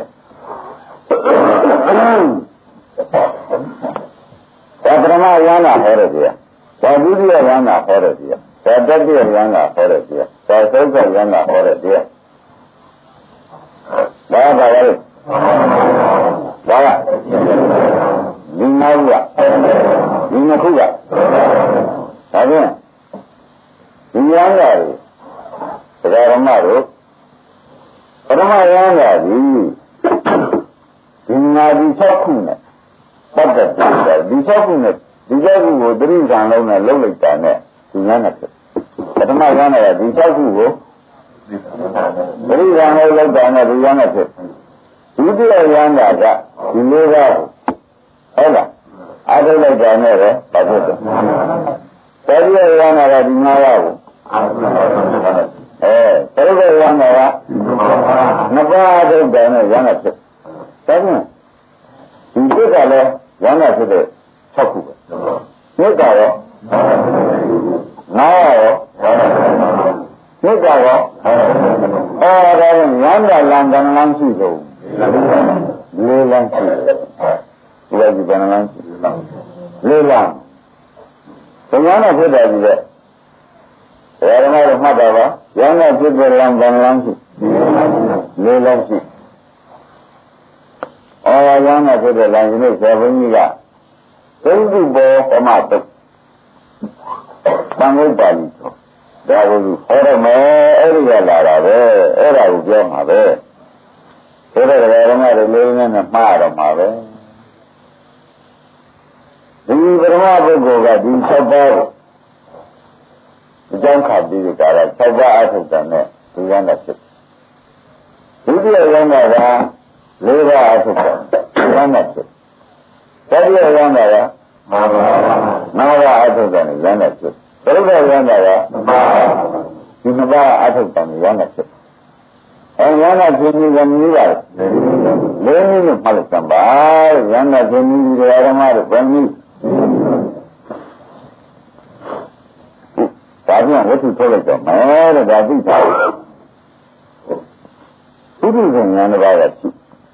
ဒါပရမယန္တာဟောတယ်ဗျာဒါဒုတိယယန္တာဟောတယ်ဗျာဒါတတိယယန္တာဟောတယ်ဗျာဒါသုတ်ကယန္တာဟောတယ်ဗျာဘာပါလဲဘာကဒီနောက်ကဒီနှစ်ခုကဒါဖြင့်ဒီယန္တာတွေသရမတို့ပရမယန္တာဒီဒီနာဒီ၆ခုနဲ့ပတ်သက်တယ်ဒီ၆ခုနဲ့ဒီ၆ခုကိုသတိကံလုံးနဲ့လုံးလိုက်တာနဲ့ဒီညာနဲ့ဖြစ်ပထမယန္တာကဒီ၆ခုကိုသတိကံလုံးလိုက်တာနဲ့ဒီညာနဲ့ဖြစ်ဒုတိယယန္တာကဒီလေးပါးဟုတ်လားအားထုတ်လိုက်တာနဲ့ပဲဘာဖြစ်လဲတတိယယန္တာကဒီ၅ပါးကိုအဲသရုပ်ယန္တာကနှစ်ပါးအားထုတ်တာနဲ့ယန္တာဖြစ်ဒါဖြင့်ဒီစိတ်ကလည်းယန္တာဖြစ်တဲ့၆ခုပဲစိတ်ကရောနာရောစိတ်ကရောအဲဒါရင်ယန္တာလံတန်လန်းရှိဆုံးလေးလန်းရှိတယ်ဒီလိုဒီဘယ်နှလန်းရှိလေးလန်းဘုရားနဲ့ဖြစ်တယ်ကြီးတဲ့ဘယ်မှာတော့မှတ်ပါပါယန္တာဖြစ်တဲ့လံတန်လန်းရှိလေးလန်းရှိအော်ရမ်းတဲ့ဖြစ်တဲ့လမ်းကြီးနဲ့ဇေဘုန်းကြီးကသုံးခုပေါ်ပမတုတ်သံဃာပါဠိတော်ဒါကိုဟောရမယ်အဲ့ဒီကလာတာပဲအဲ့ဒါကိုပြောမှာပဲဆိုတော့ဓမ္မတွေလေးနဲ့မှားတော့မှာပဲဒီပရမပုဂ္ဂိုလ်ကဒီ၆ပါးကိုအကြောင်းခါပြီးကြတာ၆ပါးအထုတ်တယ်နဲ့ဒီရမ်းတဲ့ဖြစ်ဒုတိယရမ်းတာကလေးပါးအထုတ်တယ်ရမ်းတဲ့ဖြစ်တတိယရမ်းတာက၅ပါး၅ပါးအထုတ်တယ်ရမ်းတဲ့ဖြစ်ဘုရားရမ်းတာကဒီနှစ်ပါးအထုတ်တယ်ရမ်းတဲ့ဖြစ်အဲရမ်းတဲ့ဖြစ်ပြီးကမြည်ပါလေးနည်းနဲ့ဖတ်လိုက်စမ်းပါရမ်းတဲ့ဖြစ်ပြီးဒီဓမ္မတွေဘယ်နည်းဒါပြန်ဝတ္ထုထုတ်လိုက်တော့မယ်တဲ့ဒါသိတာဘုဒ္ဓဉာဏ်တစ်ပါးကရှိ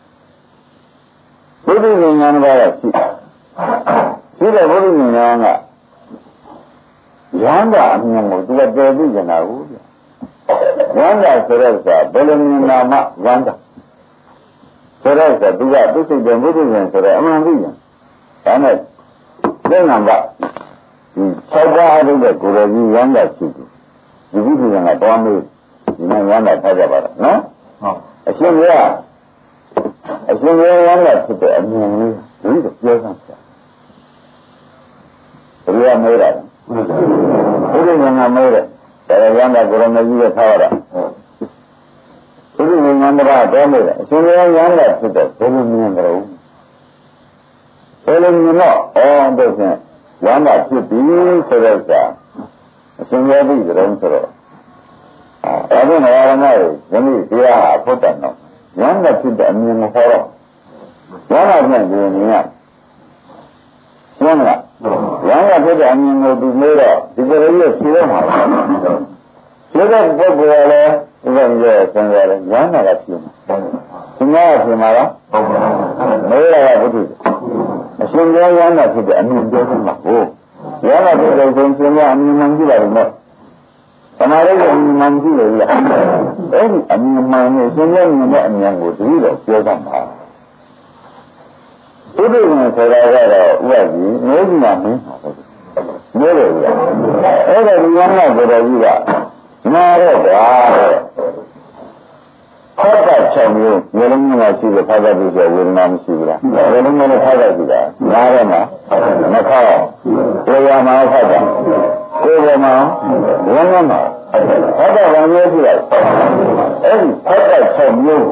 ဘုဒ္ဓဉာဏ်တစ်ပါးကရှိရှိတဲ့ဘုဒ္ဓဉာဏ်ကယန္တာအမြင်ကိုသူကတည်သိကြတာဟုတ်ဗျယန္တာဆိုတဲ့ကဘယ်လိုမြင်နာမှယန္တာဆိုတဲ့ကသူကသူစိတ်တဲ့ဘုဒ္ဓဉာဏ်ဆိုတဲ့အမှန်သိရင်ဒါနဲ့သင်္ကန်းကဒီ၆ပါးအထုတ်တဲ့ကိုယ်တော်ကြီးယန္တာရှိတယ်ဒီဘုဒ္ဓဉာဏ်ကတော့မေးဒီမှာယန္တာထားကြပါတော့နော်ဟုတ်အရှင်ဘုရားအရှင်ဘုရားကဖြစ်တဲ့အမြင်လေးဒီလိုပြောစမ်းပါဘုရားမေးတာဘုရားဉာဏ်ကမေးတယ်ဒါရယန္တာကိုရမကြီးကထားရတာဘုရားဉာဏ်ကတော့ပြောမေးတယ်အရှင်ဘုရားယန္တာဖြစ်တဲ့ဘယ်လိုမြင်ကြလို့ဘယ်လိုမြင်တော့အော်တို့ဖြင့်ယန္တာဖြစ်ပြီဆိုတော့အရှင်ဘုရားသိကြတယ်ဆိုတော့အဲဒါနဲ့ရမရဲ့ယနေ့တရားဖုတ်တယ်နော်ယန္တာဖြစ်တဲ့အမြင်မဟောတော့ယန္တာပြန်ကြည့်နေရရှင်းမလားယန္တာဖြစ်တဲ့အမြင်ကိုသူမေးတော့ဒီကလေးရဲ့ရှင်းရမှာပါရှင်းတဲ့ပုဂ္ဂိုလ်လည်းဒီလိုမျိုးဆင်းရဲတယ်ယန္တာကဖြစ်မှာရှင်းရဖြစ်မှာလားဟုတ်ပါဘူးမေးရတာဘုသူအရှင်ဘုရားယန္တာဖြစ်တဲ့အမြင်ပြောစမ်းပါဟုတ်ယန္တာဖြစ်တဲ့ရှင်ရှင်ကအမြင်မှန်ကြည့်ပါလိမ့်မယ်သမာဓိကအမြင်မှန်ကြည့်လို့ရအဲ့ဒီအမြင်မှန်နဲ့ရှင်ရဲ့မြင်တဲ့အမြင်ကိုတတိတော့ပြောစမ်းပါဘုဒ္ဓဉာဏ်ဆိုတာကတော့ဥပ္ပကြီးမျိုးကြီးမှာမင်းပါပဲမျိုးတယ်ဗျအဲ့ဒါဒီကနေ့ဘယ်လိုကြီးကနားတော့ဗျာဖတ်တာချောင်းမျိုးမျိုးလုံးမျိုးရှိတယ်ဖတ်တာပြီးဆိုဝေဒနာမရှိဘူးလားဝေဒနာနဲ့ဖတ်တာရှိတာနားတော့မှာမခါတေရမှာဖတ်တာကိုယ်ကမှာဝမ်းနဲ့မှာဖတ်တာဝမ်းမျိုးရှိတယ်အဲ့ဒီဖတ်တာချောင်းမျိုး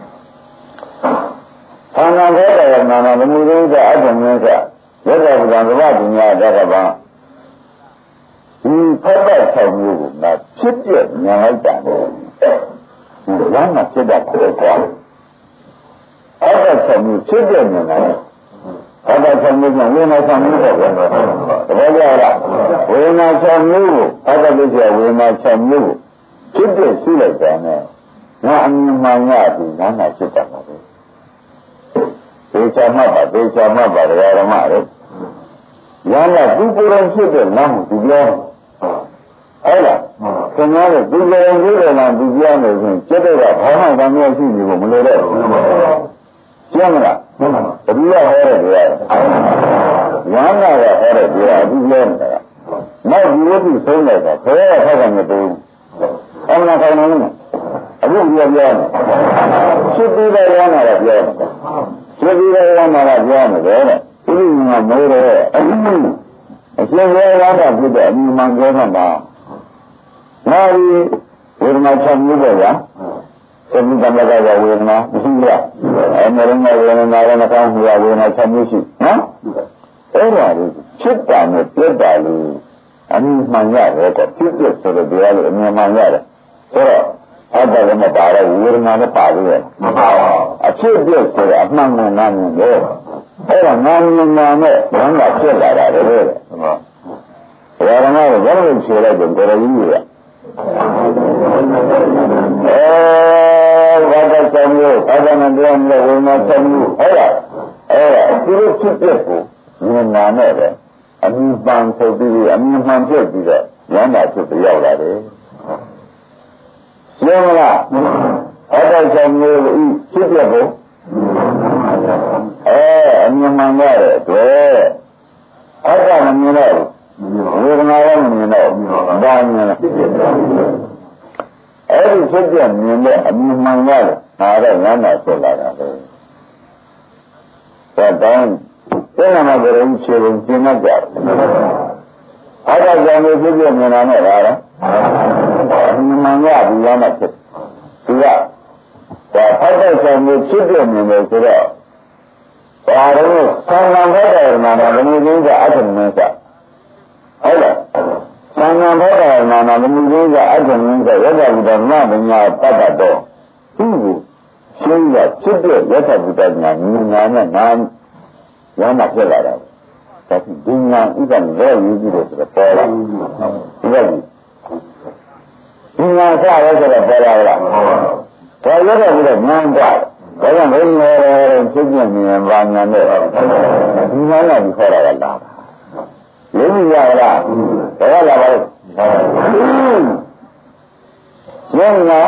ဘာနာဘောတော်နာနာသမီးတို့ကအကျဉ်းမျိုးကရက်တော်ကဗုဒ္ဓပညာတတ်တာပါဒီဖတ်တာချောင်းမျိုးကဖြစ်ပြညာလိုက်တာလေဝမ်းမှာဖြစ်တတ်တယ်ကွာအဲ့ဒါဆိုမျိုးဖြစ်တဲ့နေလားအဲ့ဒါဆိုမျိုးကဝိညာဉ်ဆောင်မျိုးပေါ့ဗျာတပည့်ကြလားဝိညာဉ်ဆောင်မျိုးကိုအဲ့ဒါလို့ပြောဝိညာဉ်ဆောင်မျိုးကိုဖြစ်တဲ့ရှိလိုက်တယ်နဲ့ငါအမြင်မှန်ရပြီငါ့မှာဖြစ်တတ်ပါပဲဒေချာမှတ်ပါဒေချာမှတ်ပါတရားဓမ္မတွေရမ်းလာသူကိုယ်တော်ဖြစ်တဲ့လမ်းကိုသူပြောအဲ့ဒါခင်ဗျားတို့ဒီလိုရင်ဒီလိုမှဒီပြောနေရင်စိတ်တွေကဘာမှတမ်းမရှိဘူးမလို့တော့ဘူးကျမ်းမလားတတိယဟောတဲ့တရားဝမ်းနာရဟောတဲ့တရားဒီပြောနေတာနောက်ဒီဝိသုဆုံးလိုက်တာဘယ်ရထောက်ကနေတူအမှန်ခိုင်နေတယ်အခုပြောပြောနေစိတ်ပြီးတော့ဝမ်းနာရပြောနေစိတ်ပြီးတော့ဝမ်းနာရပြောနေတယ်တဲ့ဒီလိုမှမိုးတယ်အခုအရှင်ဘုရားကပြတဲ့အမြင်မှန်ပြောတာနာရီဝေဒနာချက်မျိုးပေါ့ဗျာသတိတမကကဝေဒနာမရှိဘူးလားအဲမရင်းဝေဒနာရဏကောင်းဝေဒနာချက်မျိုးရှိနော်အဲ့ဒါလေးဖြစ်တာနဲ့ပြတ်တာလေးအမြင်မှန်ရတယ်တော့ဖြစ်ဖြစ်ဆိုတဲ့တရားလေးအမြင်မှန်ရတယ်ဆိုတော့အဲ့ဒါလည်းမပါတော့ဝေဒနာလည်းပါသေးတယ်မပါဘူးအဖြစ်ပြတ်ဆိုတဲ့အမှန်မှန်နာမြင်တယ်အဲ့ဒါနာမြင်နာနဲ့ဘန်းကဖြစ်လာတာလေဟုတ်ဝေဒနာကိုဘယ်လိုခြေလိုက်ကြတယ်တော်ကြီးကြီးအဲဘာသာဆောင်လို့ဘာသာနဲ့ပြောမလို့ဝိညာဉ်ဆောင်လို့ဟုတ်လားအဲဒီလိုဖြစ်ပြကိုဉာဏ်နာနဲ့ပဲအမြင်ပန်ဆိုပြီးအမြင်မှန်ဖြစ်ပြီးတော့ဉာဏ်နာဖြစ်ပြီးရောက်လာတယ်ရှင်းမလားဘာသာဆောင်လို့ဖြစ်ပြကိုအဲအမြင်မှန်ရတဲ့အတွက်အဲ့ဒါမမြင်တော့ဝေဒနာလည်းမမြင်တော့ဘာမြင်လဲအဲ့ဒီဖြစ်ပြမြင်တဲ့အမြင်မှန်ရတယ်ဒါတော့ငါးနာဖြစ်လာတာပဲဒါတောင်းသိနာမှာကြရင်ခြေပုံကျင်းတတ်ကြတယ်အဲ့ဒါကြောင့်ဖြစ်ပြမြင်တာနဲ့ဒါတော့အမြင်မှန်ရဘူးလားမဖြစ်သူကဒါဖတ်တဲ့ဆောင်ကိုဖြစ်ပြမြင်တယ်ဆိုတော့ဒါတော့ဆံဃာဘက်တော်မှာတော့ဒီလိုကြီးကအထင်နဲ့စဟုတ်လားသံဃာဘောဓနာနာမူကြီးကအကျဉ်းကြီးကရတ္တဗုဒ္ဓနာပညာတတ်တတ်တော့သူ့ကိုရှင်းရဖြစ်တဲ့ရတ္တဗုဒ္ဓနာဉာဏ်နဲ့နာရမ်းမှဖြစ်လာတာဒါကဒီဉာဏ်ဥပ္ပံရောယူကြည့်လို့ဆိုတော့ပေါ်လာဒီကဒီဒီဉာဏ်စားရဲဆိုတော့ပေါ်လာလားဒါရတ္တဗုဒ္ဓဉာဏ်ကဒါကြောင့်ဘယ်လိုလဲဖြစ်ပြမြင်ပါညာနဲ့ဒီဉာဏ်နဲ့ဒီခေါ်တာကလားလေးမိရလားဘယ်လာပါလဲရင်းတော့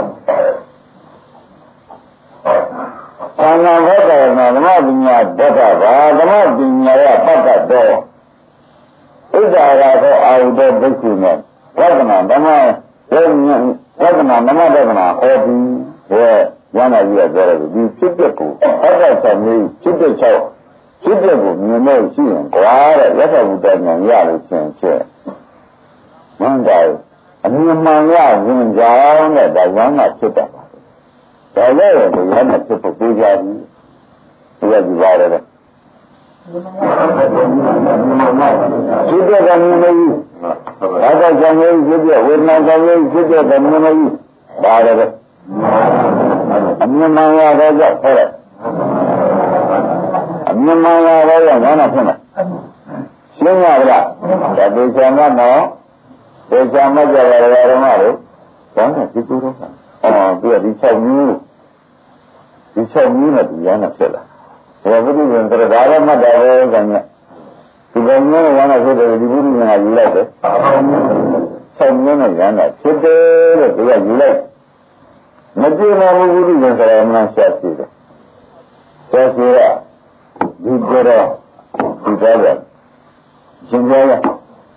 သံဃာဘောဓနာဓမ္မပညာတတ်တာပါဓမ္မပညာရပတ်တတ်တော့ဣဇာရာသောအာဟုသောဒုက္ခိနဲ့ဝဒနာဓမ္မဝိညာဉ်ဝဒနာဓမ္မဒနာဟောပြီးဘယ်ရဟနာကြီးကပြောတယ်ဒီဖြစ်တဲ့ကိုအဲ့ဒါဆောင်ကြီးဖြစ်တဲ့ချောက်ဖြစ်တဲ့ကိုမြင်လို့ရှိရင်ကွာတဲ့ရသဗုဒ္ဓဉာဏ်ရလို့ရှင်ချက်မန္တရာအမြင်မှန်ရရင်ကြောင်းတဲ့ဒါဝမ်းကဖြစ်တာပါဒါလည်းရတဲ့ဉာဏ်နဲ့ဖြစ်ဖို့ပြေးကြပြီဒီကဒီပါတယ်ဖြစ်တဲ့ကံမျိုးကြီးဘာသာကံမျိုးဖြစ်တဲ့ဝေဒနာကံမျိုးဖြစ်တဲ့ကံမျိုးကြီးပါတယ်အမြင်မှန်ရတော့ကြောက်ဟုတ်တယ်အမြင်မှန်ရတော့ကြောင့်ဘာနဲ့ဖြစ်လဲရှင်းရပါလားဒါပေချာမတော့ပေချာမကြရရရမလို့ဘာနဲ့ဒီကူတော့အော်ဒီဒီ၆မျိုးဒီ၆မျိုးနဲ့ဒီရမ်းဖြစ်လာဘယ်ဘုရားကဒါရမှတ်တယ်ပဲကံကဒီဘုံနဲ့ရမ်းဖြစ်တယ်ဒီဘုရားကယူလိုက်တယ်၆မျိုးနဲ့ရမ်းတာဖြစ်တယ်လို့သူကယူလိုက်မပြေမဘူးဘုရားကလည်းမှဆက်ရှိတယ်ဆက်ရှိရဒီကြတော့ဒီတော့ရှင်ပြောရ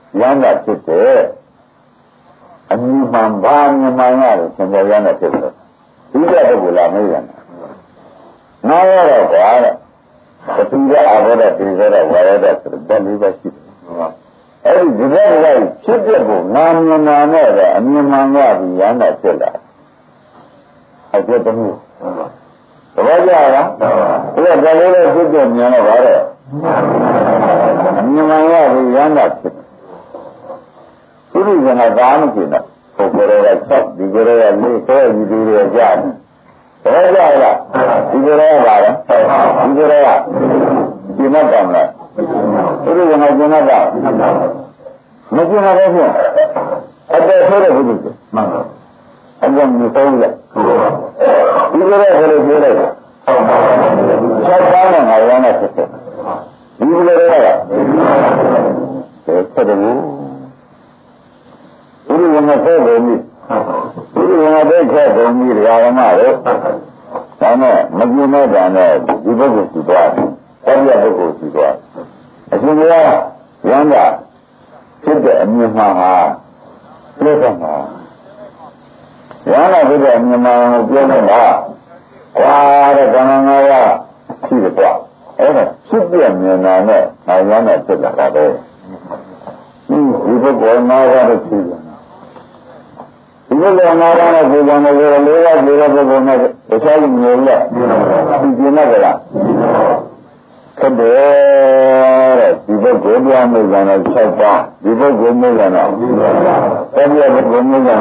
ရမ်းတာဖြစ်တယ်အမြင်မှန်ဘာမြင်မှန်ရတယ်သင်္ဘောရမ်းတာဖြစ်တယ်ဒီတဲ့ပုဂ္ဂိုလ်လာမေးရတယ်နားရတော့ကွာတဲ့ပတိရအာဘောဓတိရဝါရဒဆိုတဲ့လေးပါရှိတယ်အဲ့ဒီဒီဘက်ကဖြစ်တဲ့ကိုနာမြင်နာနဲ့အမြင်မှန်ရပြီးရမ်းတာဖြစ်လာအကျက်တမှုသဘောကျလားဒါကဒါလေးလည်းဖြစ်တဲ့ဉာဏ်တော့ဗါတဲ့အမြင်မှန်ရပြီးရမ်းတာဖြစ်သူတို့ကဘာမှမဖြစ်တော့ပုဂ္ဂိုလ်တွေကချက်ဒီကြရရလေးခဲဒီလိုတွေကြားတယ်သဘောကျလားဒီကြရရပါလားဒီကြရရဒီမတ်တမ်းလားသူတို့ကမကျင်တော့မကျင်တော့ဘူးအတဲ့ဆိုတဲ့ဘုရားမှန်ပါအကျဉ်းမဆုံးလေဒီလိုလည်းပြောလို့ပြောလိုက်ချက်သားနဲ့ငါရမ်းနေဖြစ်တယ်ဒီလိုလည်းရတာဆက်တယ်ဘူးဘုရားကဆက်တယ်မိဘုရားကဆက်တယ်မိဓမ္မတွေဒါနဲ့မကျင်တဲ့တန်နဲ့ဒီပုဂ္ဂိုလ်ရှိသွားတယ်တတိယပုဂ္ဂိုလ်ရှိသွားအရှင်ဘုရားရမ်းတာဖြစ်တဲ့အမြင်မှန်ဟာပြည့်စုံတာရဟန်းဖြစ်တဲ့အမြင်မှန်ကိုပြောနေတာကွာတဲ့ကံငါးပါးရှိတယ်ကွာအဲ့ဒါဖြစ်ပြမြင်တာနဲ့ငါရမ်းတာဖြစ်လာတာပဲဒီပုဂ္ဂိုလ်ငါးပါးတော့ဖြစ်တယ်ဒီလိုငါးပါးနဲ့ကိုယ်ကံကိုယ်လေးပါးဒီလိုပုဂ္ဂိုလ်နဲ့တခြားလူမျိုးလက်ဒီကျင်နေကြလားဖြစ်တယ်တဲ့ဒီပုဂ္ဂိုလ်ပြောင်းနေကြတယ်ချက်ပါဒီပုဂ္ဂိုလ်မျိုးကတော့တတိယပုဂ္ဂိုလ်မျိုးကတော့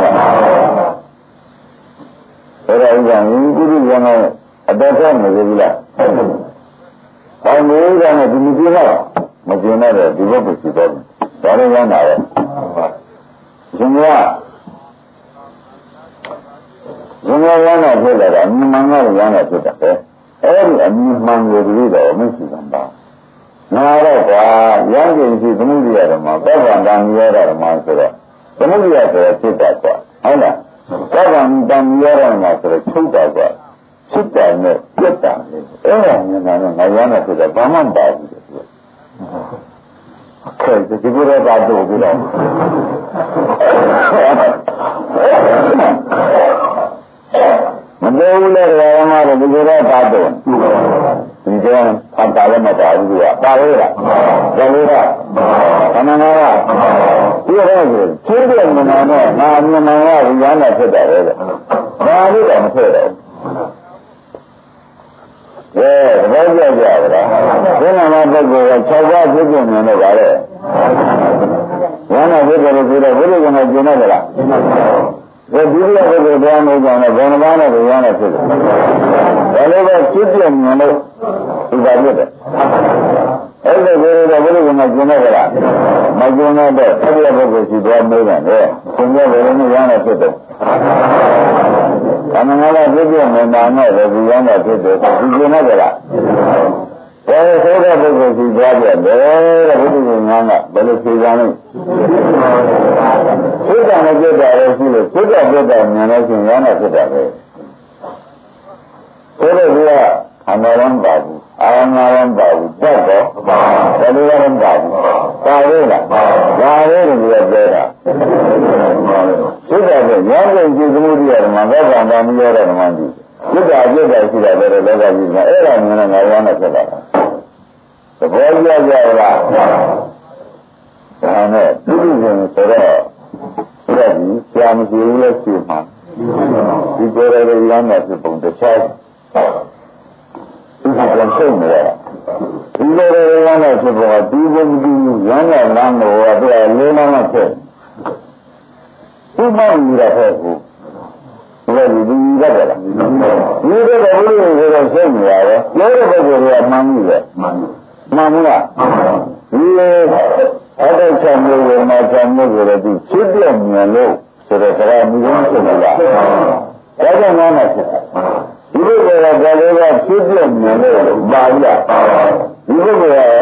အဲ့ဒါဥစ္စာဝိကုရိယနဲ့အတ္တဆက်မလို့ဘူးလား။ဘာလို့လဲဆိုတော့ဒီမကြည့်တော့မကြည့်တော့ဒီဘက်ကိုကြည့်တော့ဒါလည်းရမ်းတာပဲ။ရှင်ကရှင်ကရမ်းတာဖြစ်လာတာအမြင်မှန်ကရမ်းတာဖြစ်တာပဲ။အဲ့ဒီအမြင်မှန်ကိုဒီလိုတော့မရှိဘူးပါ။ငါတော့ကွာရမ်းကြည့်ရှိသမှုရတော့မှာပောက္ခန္တန်ရတော့မှာဆိုတော့သမှုရဆိုတော့ဖြစ်တာကွာဟုတ်လား။သောတာတန်ရရမှာဆိုတော့ချုပ်တာကစစ်တယ်နဲ့ပြတ်တာလေအဲ့ဒါမြင်တာနဲ့ငါရမ်းတယ်ဆိုတော့ဘာမှမပါဘူးလေခဲဒီလိုတော့ပါတော့ဘူးတော့မလို့လေရမှာတော့ဒီလိုတော့ပါတော့ဒီကံဖတ်တာလည်းမပါဘူးကပါလေလားဒါလေးကခဏနာကဒီတော့ဆိုကျင်းတဲ့မနာနဲ့ငါမြင်မှန်ရရမ်းတာဖြစ်တယ်လေဒါလေးတော့မဖြစ်တော့ကဲဘာကြကြပါလားဒီမှာပုဂ္ဂိုလ်က၆ပါးဖြစ်နေတယ်ဗါလေရဟန်းဖြစ်တယ်လို့ပြောတော့ဘုရားကလည်းကျင်တယ်လားဒီဒုတိယပုဂ္ဂိုလ်တရားမျိုးကြောင့်လည်းဘယ်နှပါးနဲ့တရားနဲ့ဖြစ်တယ်ဒါလည်းပဲဖြစ်ပြမြင်လို့ဒီပါဖြစ်တယ်အဲ့ဒါကိုတော့ဘုရားကလည်းကျင်တယ်လားမကျင်တော့တဲ့သတိယပုဂ္ဂိုလ်ရှိသွားမေးတယ်လေသင်္ကြန်ဘယ်လိုမျိုးရဟန်းဖြစ်တယ်အမှန်ကတော့ဖြစ်ပြမြင်တာနဲ့ပဲဒီရဟန်းဖြစ်တယ်ဒီကျင်တယ်လားဘယ်ဆိုတဲ့ပုဂ္ဂိုလ်ရှိသွားပြတယ်တဲ့ဘုရားကငါကဘယ်လိုဖြေကြလဲစိတ်ကမပြတ်တာလည်းရှိလို့စိတ်ကပြတ်တာဉာဏ်နဲ့ရှင်ရဟန်းဖြစ်တာပဲဆိုတော့ဒီကအမှန်တမ်းပါဘူးအာငါရမ်းပါဘူးတတ်တော့ဘယ်လိုရမ်းပါဘူးပါလေလားပါလေလို့ပြောတာစိတ်ကလည်းဉာဏ်နဲ့ကြည့်သမှုတရားဓမ္မဘောကံတမ်းပြောတဲ့ဓမ္မကြီးစိတ်ကအပြည့်အစုံရှိတာလည်းလောကကြီးကအဲ့ဒါဉာဏ်နဲ့ငါရမ်းနဲ့ဖြစ်တာသဘောကျကြလားဒါနဲ့သူ့လူရှင်ဆိုတော့အဲ့ဒီဆရာမရှိဘူးလို့ရှိမှာဒီကြော်ရည်ရမ်းတဲ့ပုံတစ်ချက်ဒီကလည်းရှုံးနေရဒီလိုရမ်းတဲ့ပုံကဒီဘုံဒီရမ်းတဲ့လမ်းကိုအဲ့ဒါလေးလမ်းနဲ့ဖြစ်ဒီမှမရတဲ့ဘူးဘယ်လိုဒီရတယ်လားဒီတော့ဘုရားကိုတော့ရှုံးနေရတယ်လို့တဲ့ပုဂ္ဂိုလ်ကမှန်ပြီလေမှန်မှန်လားဒီအဲ့ဒါချမ်းမျိုးကိုမှချမ်းမျိုးကိုလည်းဒီဖြစ်ပြမြင်လို့ဆိုတော့ဒါကမျိုးစုံလာဒါကြောင့်ငါမှဖြစ်တာဒီလိုကလည်းဒါလေးကဖြစ်ပြမြင်လို့ပါဠိလားဒီလိုကရော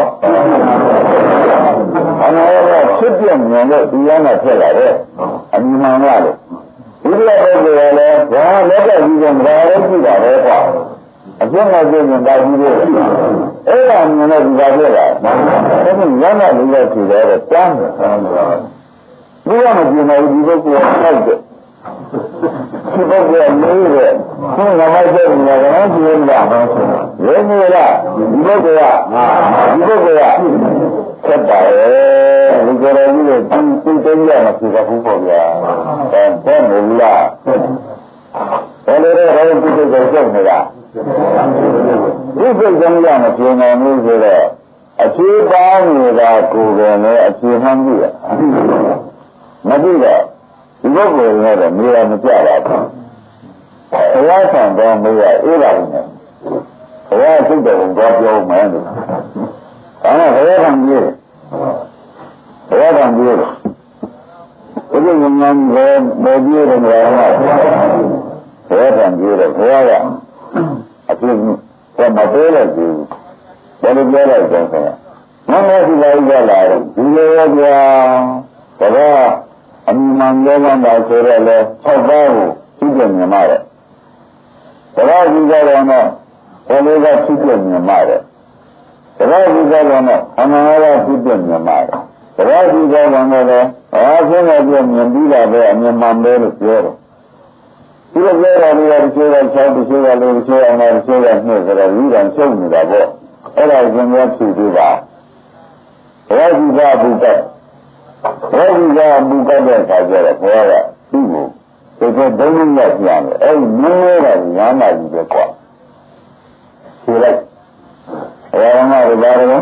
အနာရောဖြစ်ပြမြင်လို့ဒီရမ်းဖြစ်လာတယ်အမြင်မှန်လားလို့ဒီလိုပုဂ္ဂိုလ်ကလည်းဒါလည်းကကြီးကမလာလို့ကြည့်တာပဲကွာအပြည့်နဲ့ပြည့်ရင်တာကြီးလေးအဲ့ဒါမြင်လို့ဒီပါပြတာအဲ့ဒီရမ်းတာလေးတော့ဖြေတယ်တန်းတယ်ဘုရားမပြနိုင်ဒီဘက်ကလိုက်တယ်ဒီဘက်ကလေးတဲ့ဘုရားမဆက်နေတယ်ကြည့်လားရေနေလားဒီဘက်ကဟာဒီဘက်ကဆက်ပါရဲ့ဒီကြရကြီးကိုသူသူတည်းရမှာဖြစ်တာဘူးပေါ့ဗျာအဲဘယ်လိုလဲဘယ်လိုလဲဟောဒီဘက်ကဆက်နေတာဒီဘက်ကလည်းမပြင်းနိုင်ဘူးဆိုတော့အခြေပါနေတာကိုယ်ကလည်းအခြေမှန်းပြီမသိတော့ဒီဘက်ကလည်းနေရာမကျတာဘူးဘုရားဆံတော်မေးရအေးပါဘူးနဲ့ဘုရားစိတ်တော်ကိုပြောမယ်လို့ဒါနဲ့ဘုရားကပြေးဘုရားကပြေးဘုရားကငန်းပဲမပြေးတယ်ဘုရားကဘုရားကပြေးတယ်ဘုရားကအပြည့်ကမပေးလိုက်ဘူးဘယ်လိုပြောလိုက်ကြလဲမမေရှိလိုက်ကြလာတယ်ဒီလိုရပြဘုရားအမှန်ပြောမှသာဆိုရလဲ၆ပါးကိုသိကြမြင်ရတယ်ဘုရားကြီးကြတော့တော့ဘယ်လိုကသိကြမြင်ရတယ်ဘုရားကြီးကတော့အမှန်တရားသိပြမြင်ပါတယ်ဘုရားကြီးကတော့လည်းအားဖြင့်လည်းပြမြင်ပြီးတာပဲအမြင်မှန်ပဲလို့ပြောတယ်ဒီလိုပြောတာလည်းတစ်ချို့က၆တစ်ချို့ကလေးတစ်ချို့အောင်တစ်ချို့ကနှစ်ဆိုတော့ဒီကံရှုပ်နေတာပေါ့အဲ့ဒါကျင်ရဖြူပြပါဘုရားကြီးကဘုကတ်ဘုရားကြီးကဘုကတ်တဲ့အခါကျတော့ဘုရားကသူ့ကိုဒီကဒုံးရပြန်တယ်အဲ့ဒီနည်းနည်းကညာနာကြီးပဲကွာဖြေလိုက်ဘယ်မှာလဲဘာလဲ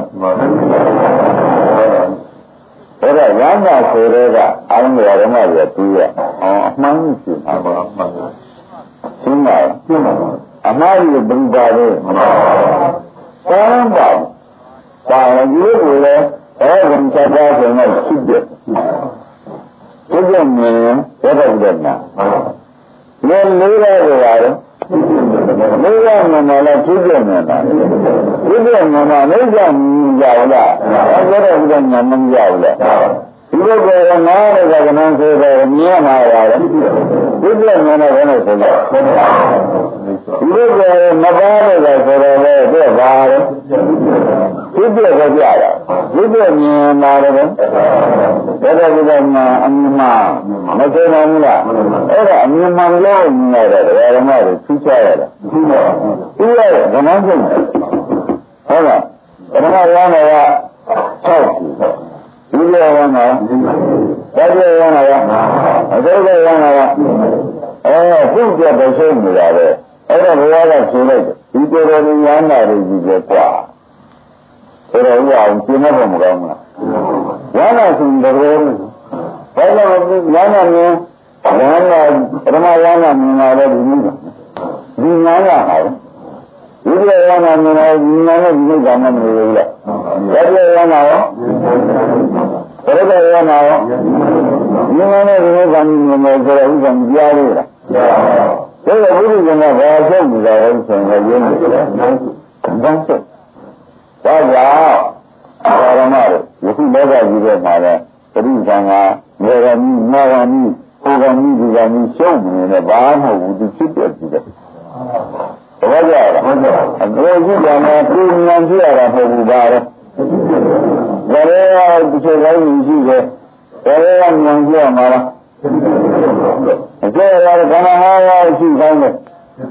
အဲ့ဒါရမ်းတာဆိုတော့ကအင်းရရမရပြီးရအော်အမှန်ရှိမှာပါအမှန်ရှင်းပါရှင်းပါအမှားကြီးဘယ်ပါလဲကောင်းပါပါရေးကိုလည်းအဲ့ဒါကစားတာဆိုတော့ရှိတယ်ဒီကနေ့ရတဲ့တဲ့နာလေလေးရတယ်ရတယ်လေးရမှာလည်းသူ့ကျနေတာသူ့ကျနေတာလေးကြမကြောက်လားအဲ့ဒါကညမမကြောက်လားဒီလိုကလည်းနားရကနန်းဆိုတော့မြင်လာရတယ်သူ့ကျနေတာဘယ်နဲ့ဆိုလဲဒီလိုကမပါလို့ဆိုတော့လေသူကဘာလဲသူ့ကျကြကြတာသူ့ကျမြင်လာတယ်ဒါတော့ဒီကအမြင်မှမသိနိုင်ဘူးလားအဲ့ဒါအမြင်မှလို့မြင်ရတယ်ဓမ္မတွေသူချရတယ်သူ့ရဲ့ဓမ္မကျင့်တယ်ဟုတ်လားဓမ္မရဟန်းက၆ဒီလိုရဟန်းကဘာပြောရဟန်းကအသေးသေးရဟန်းကအဲသူ့ကျတဲ့ဆုံးနေတာပဲအဲ့ဒါဘုရားကဖြေလိုက်တယ်ဒီတော်တော်ဉာဏ်နာတွေကြီးပဲကွာဆိုတော့ဥအောင်ရှင်းမဖို့မကောင်းဘူးလားဉာဏ်နာဆိုတဲ့ဘယ်လိုဉာဏ်နာမြင်ဉာဏ်နာဓမ္မဉာဏ်နာမြင်လာတဲ့ဒီနည်းဒီဉာဏ်နာဟာဒီလိုဉာဏ်နာမြင်လာဒီဉာဏ်နဲ့ဒီကံနဲ့မလို့လားဒါပြောဉာဏ်နာရောဘယ်လိုဉာဏ်နာရောဒီဉာဏ်နဲ့ဒီကံနဲ့မလို့ဆိုတော့ဥပ္ပံကြားလို့လားဒါကဘုရားကဘာဆုံးနေတာလဲဆိုရင်ရင်းနေတယ်။ဘာဆုံး။ဒါကြောင့်အာရမတို့ယခုလောကကြီးထဲမှာလည်းပရိသံဃာမေရမီမာရမီဟောကမီဒီကမီရှုံးနေတယ်ဘာမှမဟုတ်ဘူးသူဖြစ်ပြကြည့်တယ်။ဘာကြလဲ။အကိုကြီးကလည်းပြင်းမြန်ပြရတာမဟုတ်ဘူးဒါလည်း။ဒါလည်းဒီလိုလည်းရှိတယ်။ဒါလည်းမြန်ပြရမှာလား။အကျိုးရတဲ့ခန္ဓာဟာရရှိကောင်းတယ်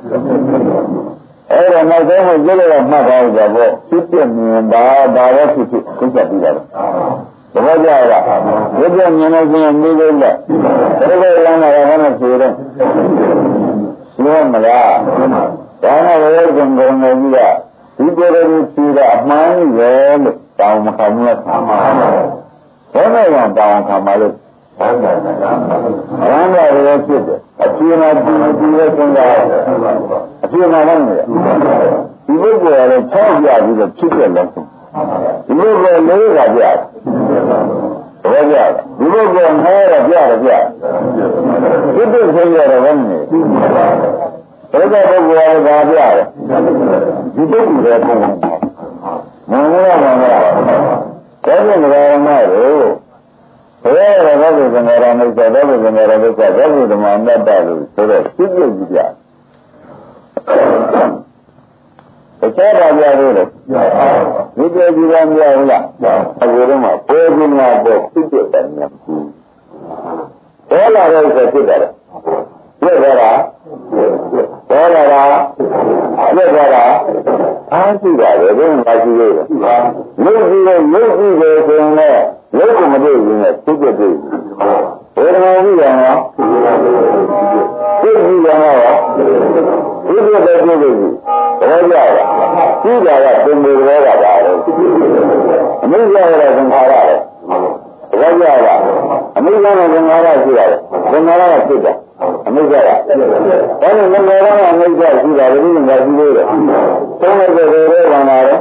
အဲ့ဒါနောက်ဆုံးကိုကြည့်လို့မှတ်ထားကြပေါ့ဖြစ်ပြမြင်ပါဒါရောဖြစ်ဖြစ်သိကြပြီးတာတပည့်ကြရတာဖြစ်ပြမြင်လို့ရှိရင်ပြီးလို့လက်ဒါကလည်းလည်းဘာမှဖြေတော့ရှင်းမလားဒါနဲ့ဝေဒင်ကုန်နေကြီးကဒီပေါ်ရည်ဖြေတာအမှန်ကြီးပဲလို့တောင်းမခံဘူးလားခံပါဘယ်နဲ့ရောတောင်းခံပါလို့ဘန်းတာဘန်းတာရောဖြစ်တယ်အပြင်းအထန်ဒီလိုစဉ်းစားအပြင်းအထန်လည်းဒီလိုကိုလည်းချောက်ပြပြီးတော့ဖြစ်တယ်လို့ဒီလိုကိုလေးကပြတယ်ဘယ်ပြလဲဒီလိုကိုမဲရပြတယ်ပြဖြစ်တဲ့ဆင်းရဲတော့ဘယ်နဲ့ဘယ်ကပုဂ္ဂိုလ်ကဘာပြလဲဒီပုဂ္ဂိုလ်ရဲ့ပုံမှန်မင်္ဂလာပါဘုရားဒါဖြင့်ဓမ္မတို့ဘယ်ရတဲ့ဘုရားသံဃာရမိတ်ဆက်တဲ့ဘုရားရမိတ်ဆက်တဲ့ဓမ္မအတ္တလို့ဆိုတော့သိကြည့်ကြ Saya dah biar dulu. Itu juga biar lah. Aku rumah, pokoknya apa tidak tanya. Saya lah rasa tidak. Ya berapa? Saya berapa? Ya berapa? Ah tidak, itu masih ada. Lebih lebih lebih sebenarnya, lebih macam ini, tidak tu. Orang lagi yang apa? Lebih yang apa? Lebih lebih lebih. Raja, tidak ada pemberi raja. Amerika ada tentara. Raja ada. Amerika ada tentara tidak. Tentara tidak. Amerika ada. Kalau tentara Amerika tidak, itu tidak boleh. Semua negara mana ada?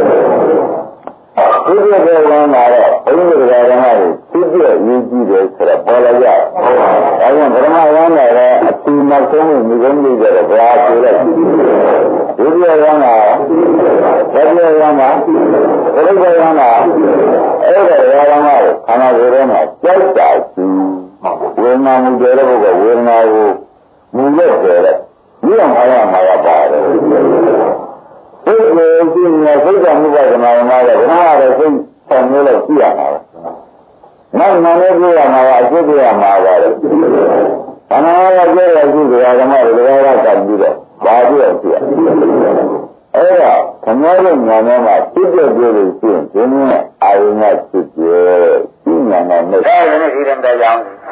Semua negara mana ada? Semua negara mana ada? Semua ini dia serap belaja. Ayam ramai mana ada? Cina semua mungkin dia berapa? Jadi orang apa? Jadi orang apa? Orang orang apa? Eh, orang apa? Karena orang apa? Jadi, orang mana muda juga, orang apa muda juga. Ni yang mana mana pada. Itu ini saya muda mana mana, mana ada sih semula siapa? Mana mana dia mana, aku dia mana. Karena orang dia lagi dia mana dia orang tak juga. Bahagia dia. Eh, kemarin nama tiga jadi sih, ini ayatnya tiga, ini nama. Saya ini hidup dalam